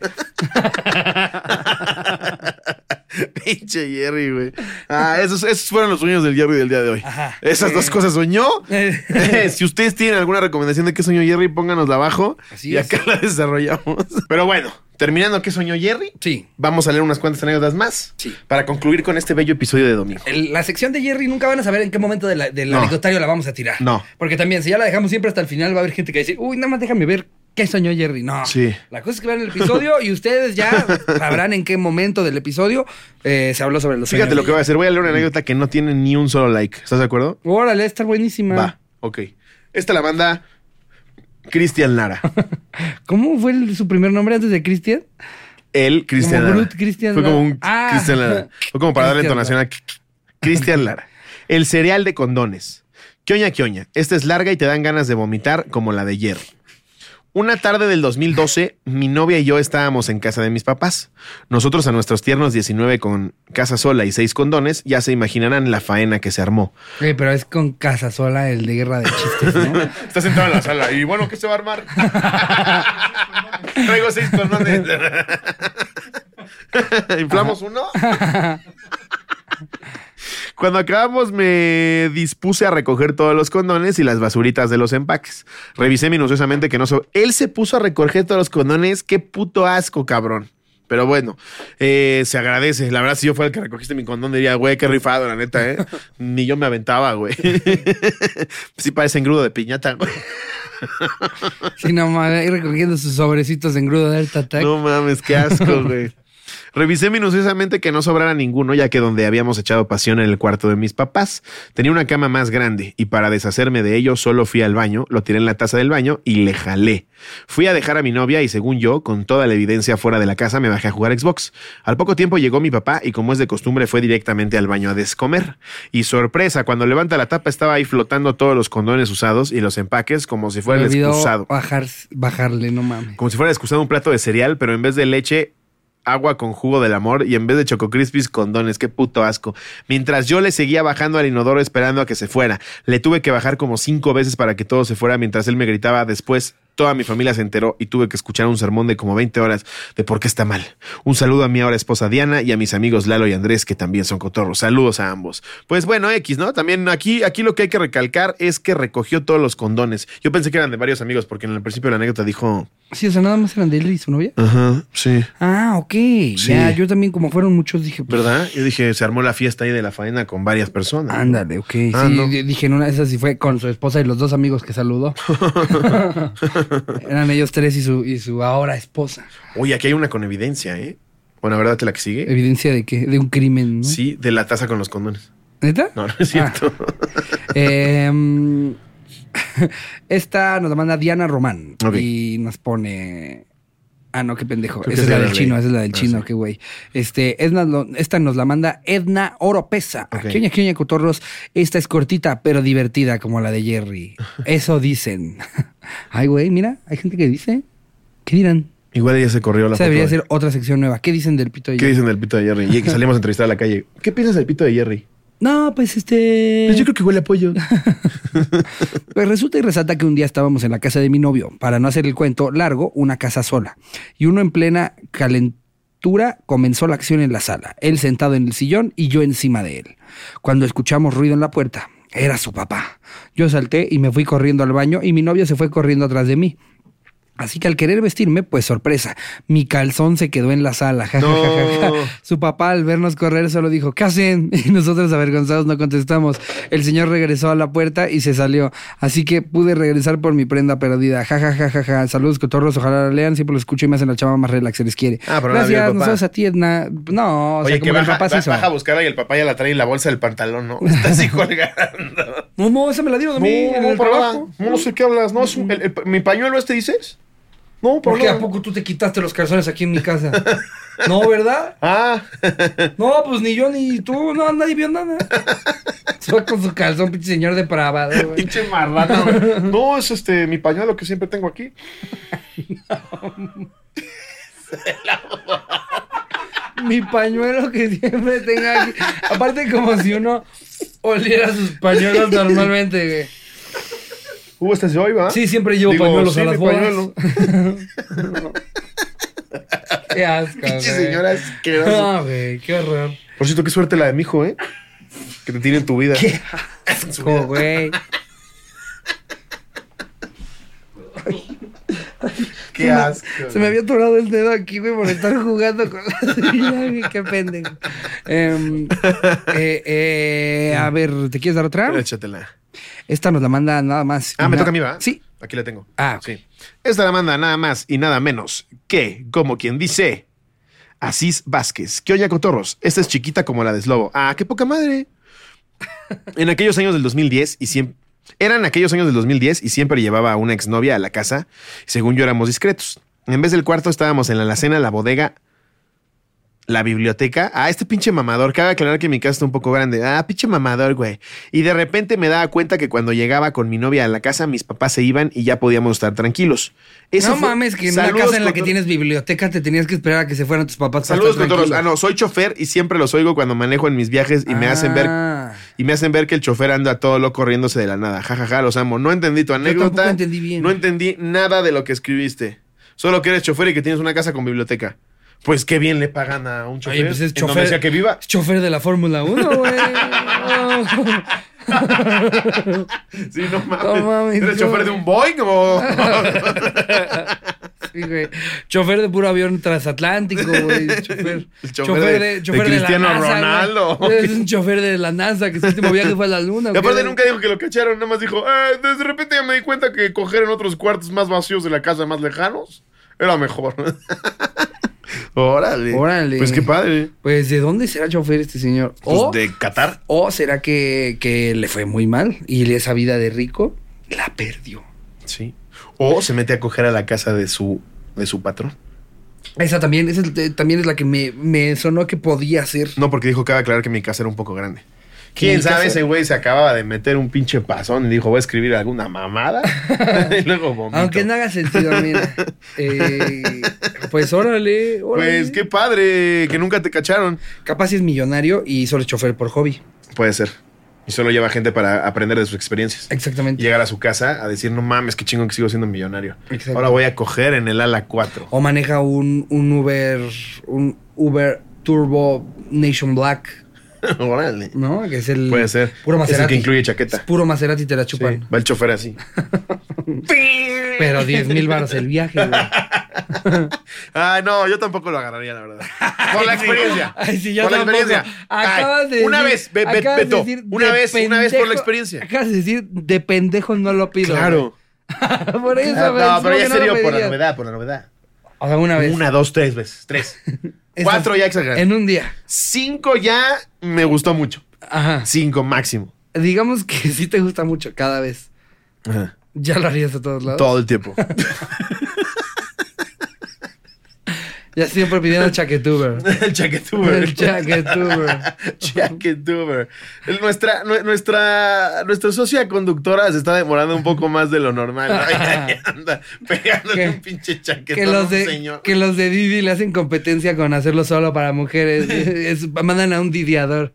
Pinche Jerry, güey. Ah, esos, esos fueron los sueños del Jerry del día de hoy. Ajá. Esas eh. dos cosas soñó. Eh, si ustedes tienen alguna recomendación de qué soñó Jerry, pónganosla abajo. Así y es. Acá la desarrollamos. Pero bueno, terminando qué soñó Jerry, sí. Vamos a leer unas cuantas anécdotas más. Sí. Para concluir con este bello episodio de domingo. El, la sección de Jerry nunca van a saber en qué momento del de no. anecdotario la vamos a tirar. No. Porque también, si ya la dejamos siempre hasta el final, va a haber gente que va a decir, uy, nada más déjame ver ¿Qué soñó Jerry? No. Sí. La cosa es que vean el episodio y ustedes ya sabrán en qué momento del episodio eh, se habló sobre los Fíjate sueños. lo que voy a hacer. Voy a leer una anécdota que no tiene ni un solo like. ¿Estás de acuerdo? Órale, está buenísima. Va, ok. Esta la manda Cristian Lara. ¿Cómo fue el- su primer nombre antes de Cristian? Él, Cristian Como Lara. Groot, Cristian Fue como Lara. un Ah. Cristian Lara. Fue como para darle Cristian entonación a Cristian Lara. El cereal de condones. Quioña, quioña. Esta es larga y te dan ganas de vomitar como la de Jerry. Una tarde del dos mil doce, mi novia y yo estábamos en casa de mis papás. Nosotros a nuestros tiernos diecinueve con casa sola y seis condones, ya se imaginarán la faena que se armó. Eh, pero es con Casasola, el de Guerra de Chistes, ¿no? Está sentado en la sala y bueno, ¿qué se va a armar? Traigo seis condones. ¿Inflamos uno? Cuando acabamos me dispuse a recoger todos los condones y las basuritas de los empaques. Revisé minuciosamente que no... So Él se puso a recoger todos los condones. Qué puto asco, cabrón. Pero bueno, eh, se agradece. La verdad, si yo fuera el que recogiste mi condón, diría, güey, qué rifado, la neta, ¿eh? Ni yo me aventaba, güey. Sí parece engrudo de piñata, güey. Sí, no mames, ahí recogiendo sus sobrecitos en grudo de Art Attack. No mames, qué asco, güey. Revisé minuciosamente que no sobrara ninguno, ya que donde habíamos echado pasión en el cuarto de mis papás, tenía una cama más grande y para deshacerme de ello solo fui al baño, lo tiré en la taza del baño y le jalé. Fui a dejar a mi novia y según yo, con toda la evidencia fuera de la casa, me bajé a jugar Xbox. Al poco tiempo llegó mi papá y como es de costumbre fue directamente al baño a descomer. Y sorpresa, cuando levanta la tapa estaba ahí flotando todos los condones usados y los empaques como si fuera Me el olvidó excusado. bajar, bajarle, no mames. Como si fuera excusado un plato de cereal, pero en vez de leche, agua con jugo del amor y en vez de Choco Crispies, condones. Qué puto asco. Mientras yo le seguía bajando al inodoro esperando a que se fuera. Le tuve que bajar como cinco veces para que todo se fuera mientras él me gritaba. Después toda mi familia se enteró y tuve que escuchar un sermón de como veinte horas de por qué está mal. Un saludo a mi ahora esposa Diana y a mis amigos Lalo y Andrés, que también son cotorros. Saludos a ambos. Pues bueno, X, ¿no? También aquí, aquí lo que hay que recalcar es que recogió todos los condones. Yo pensé que eran de varios amigos porque en el principio de la anécdota dijo... Sí, o sea, nada más eran de él y su novia. Ajá, sí. Ah, ok. Ya, yo también, como fueron muchos, dije, pues, ¿Verdad? Yo dije, se armó la fiesta ahí de la faena con varias personas. ándale, ok. Ah, sí, no. di- dije, en una de esas sí fue con su esposa y los dos amigos que saludó. Eran ellos tres y su, y su ahora esposa. Oye, aquí hay una con evidencia, ¿eh? Bueno, ¿verdad que la que sigue? Evidencia de que, de un crimen, ¿no? Sí, de la taza con los condones. ¿Neta? No, no es cierto. Eh, esta nos la manda Diana Román. Ok. Y nos pone. Ah, no, qué pendejo. Creo que Esa es es la Diana del chino, Ley. esa es la del Ah, chino, sí. qué güey. Este, Edna lo- esta nos la manda Edna Oropesa. Ok. Quioña, quioña, cotorros. Esta es cortita, pero divertida, como la de Jerry. Eso dicen. Ay, güey, mira, hay gente que dice. ¿Qué dirán? Igual ella se corrió la Esa foto debería de- ser otra sección nueva. ¿Qué dicen del pito de ¿Qué Jerry? dicen del pito de Jerry? Y que salimos a entrevistar a la calle. ¿Qué piensas del pito de Jerry? No, pues este. Pues yo creo que huele a pollo. Pues resulta y resalta que un día estábamos en la casa de mi novio, para no hacer el cuento largo, una casa sola. Y uno en plena calentura comenzó la acción en la sala, él sentado en el sillón y yo encima de él. Cuando escuchamos ruido en la puerta, era su papá. Yo salté y me fui corriendo al baño y mi novio se fue corriendo atrás de mí. Así que al querer vestirme, pues sorpresa, mi calzón se quedó en la sala. Ja, ja, ja, ja, ja. No. Su papá al vernos correr solo dijo, ¿qué hacen? Y nosotros avergonzados no contestamos. El señor regresó a la puerta y se salió. Así que pude regresar por mi prenda perdida. Ja, ja, ja, ja, ja. Saludos, cotorros. Ojalá la lean. Siempre lo escucho y me hacen la chava más relax. Se les quiere. Ah, pero no la vio Gracias. el papá. Nosotros a ti, Edna. No, o sea, Oye, como que el baja, papá se ba- hizo. baja a buscarla y el papá ya la trae en la bolsa del pantalón, ¿no? Está así colgando. No, no, esa me la dieron a mí en el para trabajo. nada. No, no sé qué hablas. No, es un- el- el- ¿mi pañuelo este dices? No, ¿Por por qué nada. a poco tú te quitaste los calzones aquí en mi casa? No, ¿verdad? Ah, No, pues ni yo ni tú, no, nadie vio nada. Se va con su calzón, pinche señor depravado, güey. pinche marrano. güey. No, es este mi pañuelo que siempre tengo aquí. Mi pañuelo que siempre tenga aquí. Aparte, como si uno oliera sus pañuelos normalmente, güey. Uh, este es de hoy, ¿va? Sí, siempre llevo Digo, pañuelos sí, a las mi bodas. pañuelo. Qué asco, Pinche güey. señora asquerosa. No, güey, qué horror. Por cierto, qué suerte la de mi hijo, ¿eh? Que te tiene en tu vida. Qué asco, güey. Qué asco. Se me había atorado el dedo aquí, güey, por estar jugando con la silla, güey. Qué pendejo. Em, eh, eh, a ver, ¿te quieres dar otra? Échatela. Esta nos la manda nada más. Ah, ¿me Una- toca a mí, va? Sí. Aquí la tengo. Ah, ok. Sí. Esta la manda nada más y nada menos que, como quien dice, Asís Vázquez. ¿Qué oña, cotorros? Esta es chiquita como la de Slobo. Ah, qué poca madre. En aquellos años del dos mil diez y siempre... Eran aquellos años del dos mil diez y siempre llevaba a una exnovia a la casa. Según yo éramos discretos. En vez del cuarto estábamos en la alacena, la bodega, la biblioteca. Ah, este pinche mamador. Cabe aclarar que mi casa está un poco grande. Ah, pinche mamador, güey. Y de repente me daba cuenta que cuando llegaba con mi novia a la casa, mis papás se iban y ya podíamos estar tranquilos. Eso no fue... mames, que en Saludos, una casa en la que cotor- tienes biblioteca te tenías que esperar a que se fueran tus papás. para Saludos, estar cotorros. tranquilo. Ah, no, soy chofer y siempre los oigo cuando manejo en mis viajes y me hacen ver Ah. y me hacen ver que el chofer anda todo loco riéndose de la nada. Ja, ja, ja, los amo. No entendí tu anécdota. tampoco entendí bien. No entendí nada de lo que escribiste. Solo que eres chofer y que tienes una casa con biblioteca. Pues qué bien le pagan a un chofer. Oye, pues es en donde chofer. sea que viva. Es chofer de la Fórmula uno, güey. Sí, no mames. No mames, ¿Eres no. chofer de un Boeing o...? Sí, güey. Chofer de puro avión transatlántico, güey. Chofer, El chofer de- de Cristiano la NASA, Ronaldo. güey. Es un chofer de la NASA que su último viaje fue a la luna. Y aparte güey. nunca dijo que lo cacharon, nada más dijo, eh, de repente ya me di cuenta que coger en otros cuartos más vacíos de la casa más lejanos era mejor. Órale. Órale. Pues qué padre. Pues, ¿de dónde será chofer este señor? Pues O, de Qatar. o será que, que le fue muy mal y esa vida de rico la perdió. Sí. O se mete a coger a la casa de su, de su patrón. Esa también, esa es- eh, también es la que me, me sonó que podía ser. No, porque dijo, cabe aclarar que mi casa era un poco grande. ¿Quién mi sabe? casa- Ese güey se acababa de meter un pinche pasón y dijo, voy a escribir alguna mamada. Y luego vomito. Aunque no haga sentido, mira. Eh, pues órale, órale. Pues qué padre, que nunca te cacharon. Capaz si es millonario y solo es chofer por hobby. Puede ser. Y solo lleva gente para aprender de sus experiencias. Exactamente. Llegar a su casa a decir, no mames, qué chingón que sigo siendo millonario. Exacto. Ahora voy a coger en el ala cuatro. O maneja un, un Uber, un Uber Turbo Nation Black, Órale. ¿no? Que es el... Puede ser. Puro Es el Maserati. que incluye Es chaqueta. puro Maserati, te la Sí, chupan. va el chofer así. Pero diez mil baros el viaje, güey. Ah, no, yo tampoco lo agarraría, la verdad. Por la experiencia. Ay, sí, yo por la tampoco. experiencia. Acabas Ay, de una decir- vez, Be- Be- acabas de Beto, decir una de vez, una vez por la pendejo- experiencia. Acabas de decir, de pendejo no lo pido. Claro. güey. Por eso, Ah, güey, no, pero ¿cómo ya que en no lo serio, por la pedirías? novedad, por la novedad. O sea, una vez. Una, dos, tres veces. Tres. Esas- Cuatro ya exageré. En un día. Cinco ya me gustó mucho. Ajá. Cinco máximo. Digamos que sí te gusta mucho cada vez. Ajá. Ya lo harías a todos lados. Todo el tiempo. Ya siempre pidiendo chaquetuber. El chaquetuber. El chaquetuber. Chaquetuber. El- Nuestra, nue- nuestra, nuestra socia conductora se está demorando un poco más de lo normal. Ay, ay, anda pegándole Que- un pinche chaquetón Que a los, un de, señor. que los de Didi le hacen competencia con hacerlo solo para mujeres. Es- mandan a un didiador.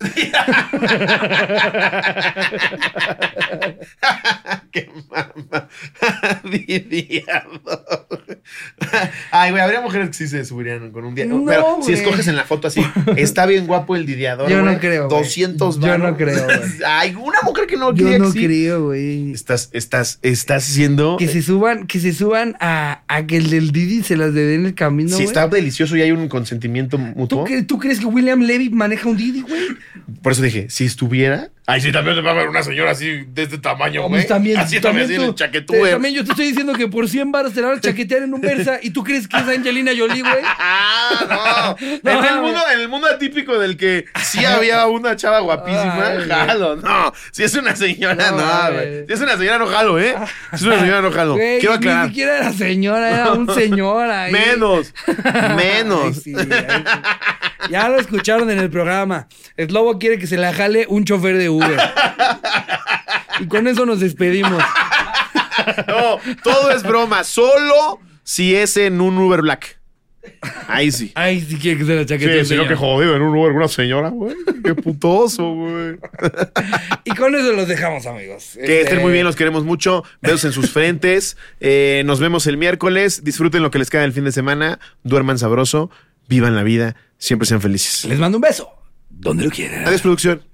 Qué mama. Didiador. Ay, güey, habría mujeres que sí se subirían con un día. No, Pero si güey. escoges en la foto así, está bien guapo el didiador. Yo no güey. creo, güey. doscientos Yo varos. no creo, güey. Ay, una mujer que no Yo quiere no que sí. creo, güey. Estás, estás, estás haciendo. Que se suban, que se suban a, a que el del Didi se las dé en el camino, Si güey. está delicioso y hay un consentimiento ¿Tú, mutuo. cre- ¿Tú crees que William Levy maneja un Didi, güey? Por eso dije, si estuviera. Ay, sí, también te va a ver una señora así de este tamaño, güey. Pues también, Así también, así en tú, el chaquetúber. te- también yo te estoy diciendo que por cien baros te la van a chaquetear en un Versa y tú crees que es Angelina Jolie, güey. Ah, no. No, en, el güey. mundo, en el mundo atípico del que sí había una chava guapísima, Ay, güey. jalo. No, si es una señora, No, no, güey. güey. Si es una señora, no jalo, ¿eh? Si es una señora, no jalo. Güey, Quiero ni aclarar. siquiera era señora, era un señor ahí. Menos. Ay, Menos. sí, ay, sí. Ya lo escucharon en el programa. Slobo quiere que se la jale un chofer de Uber. Y con eso nos despedimos. No, todo es broma. Solo si es en un Uber Black. Ahí sí. Ay, si quiere que se la chaquetee. Sí, sino que jodido en un Uber con una señora, güey. Qué putoso, güey. Y con eso los dejamos, amigos. Que Este, estén muy bien, los queremos mucho. Besos en sus frentes. Eh, nos vemos el miércoles. Disfruten lo que les queda del fin de semana. Duerman sabroso. Vivan la vida. Siempre sean felices. Les mando un beso. Donde lo quieran. Adiós, producción.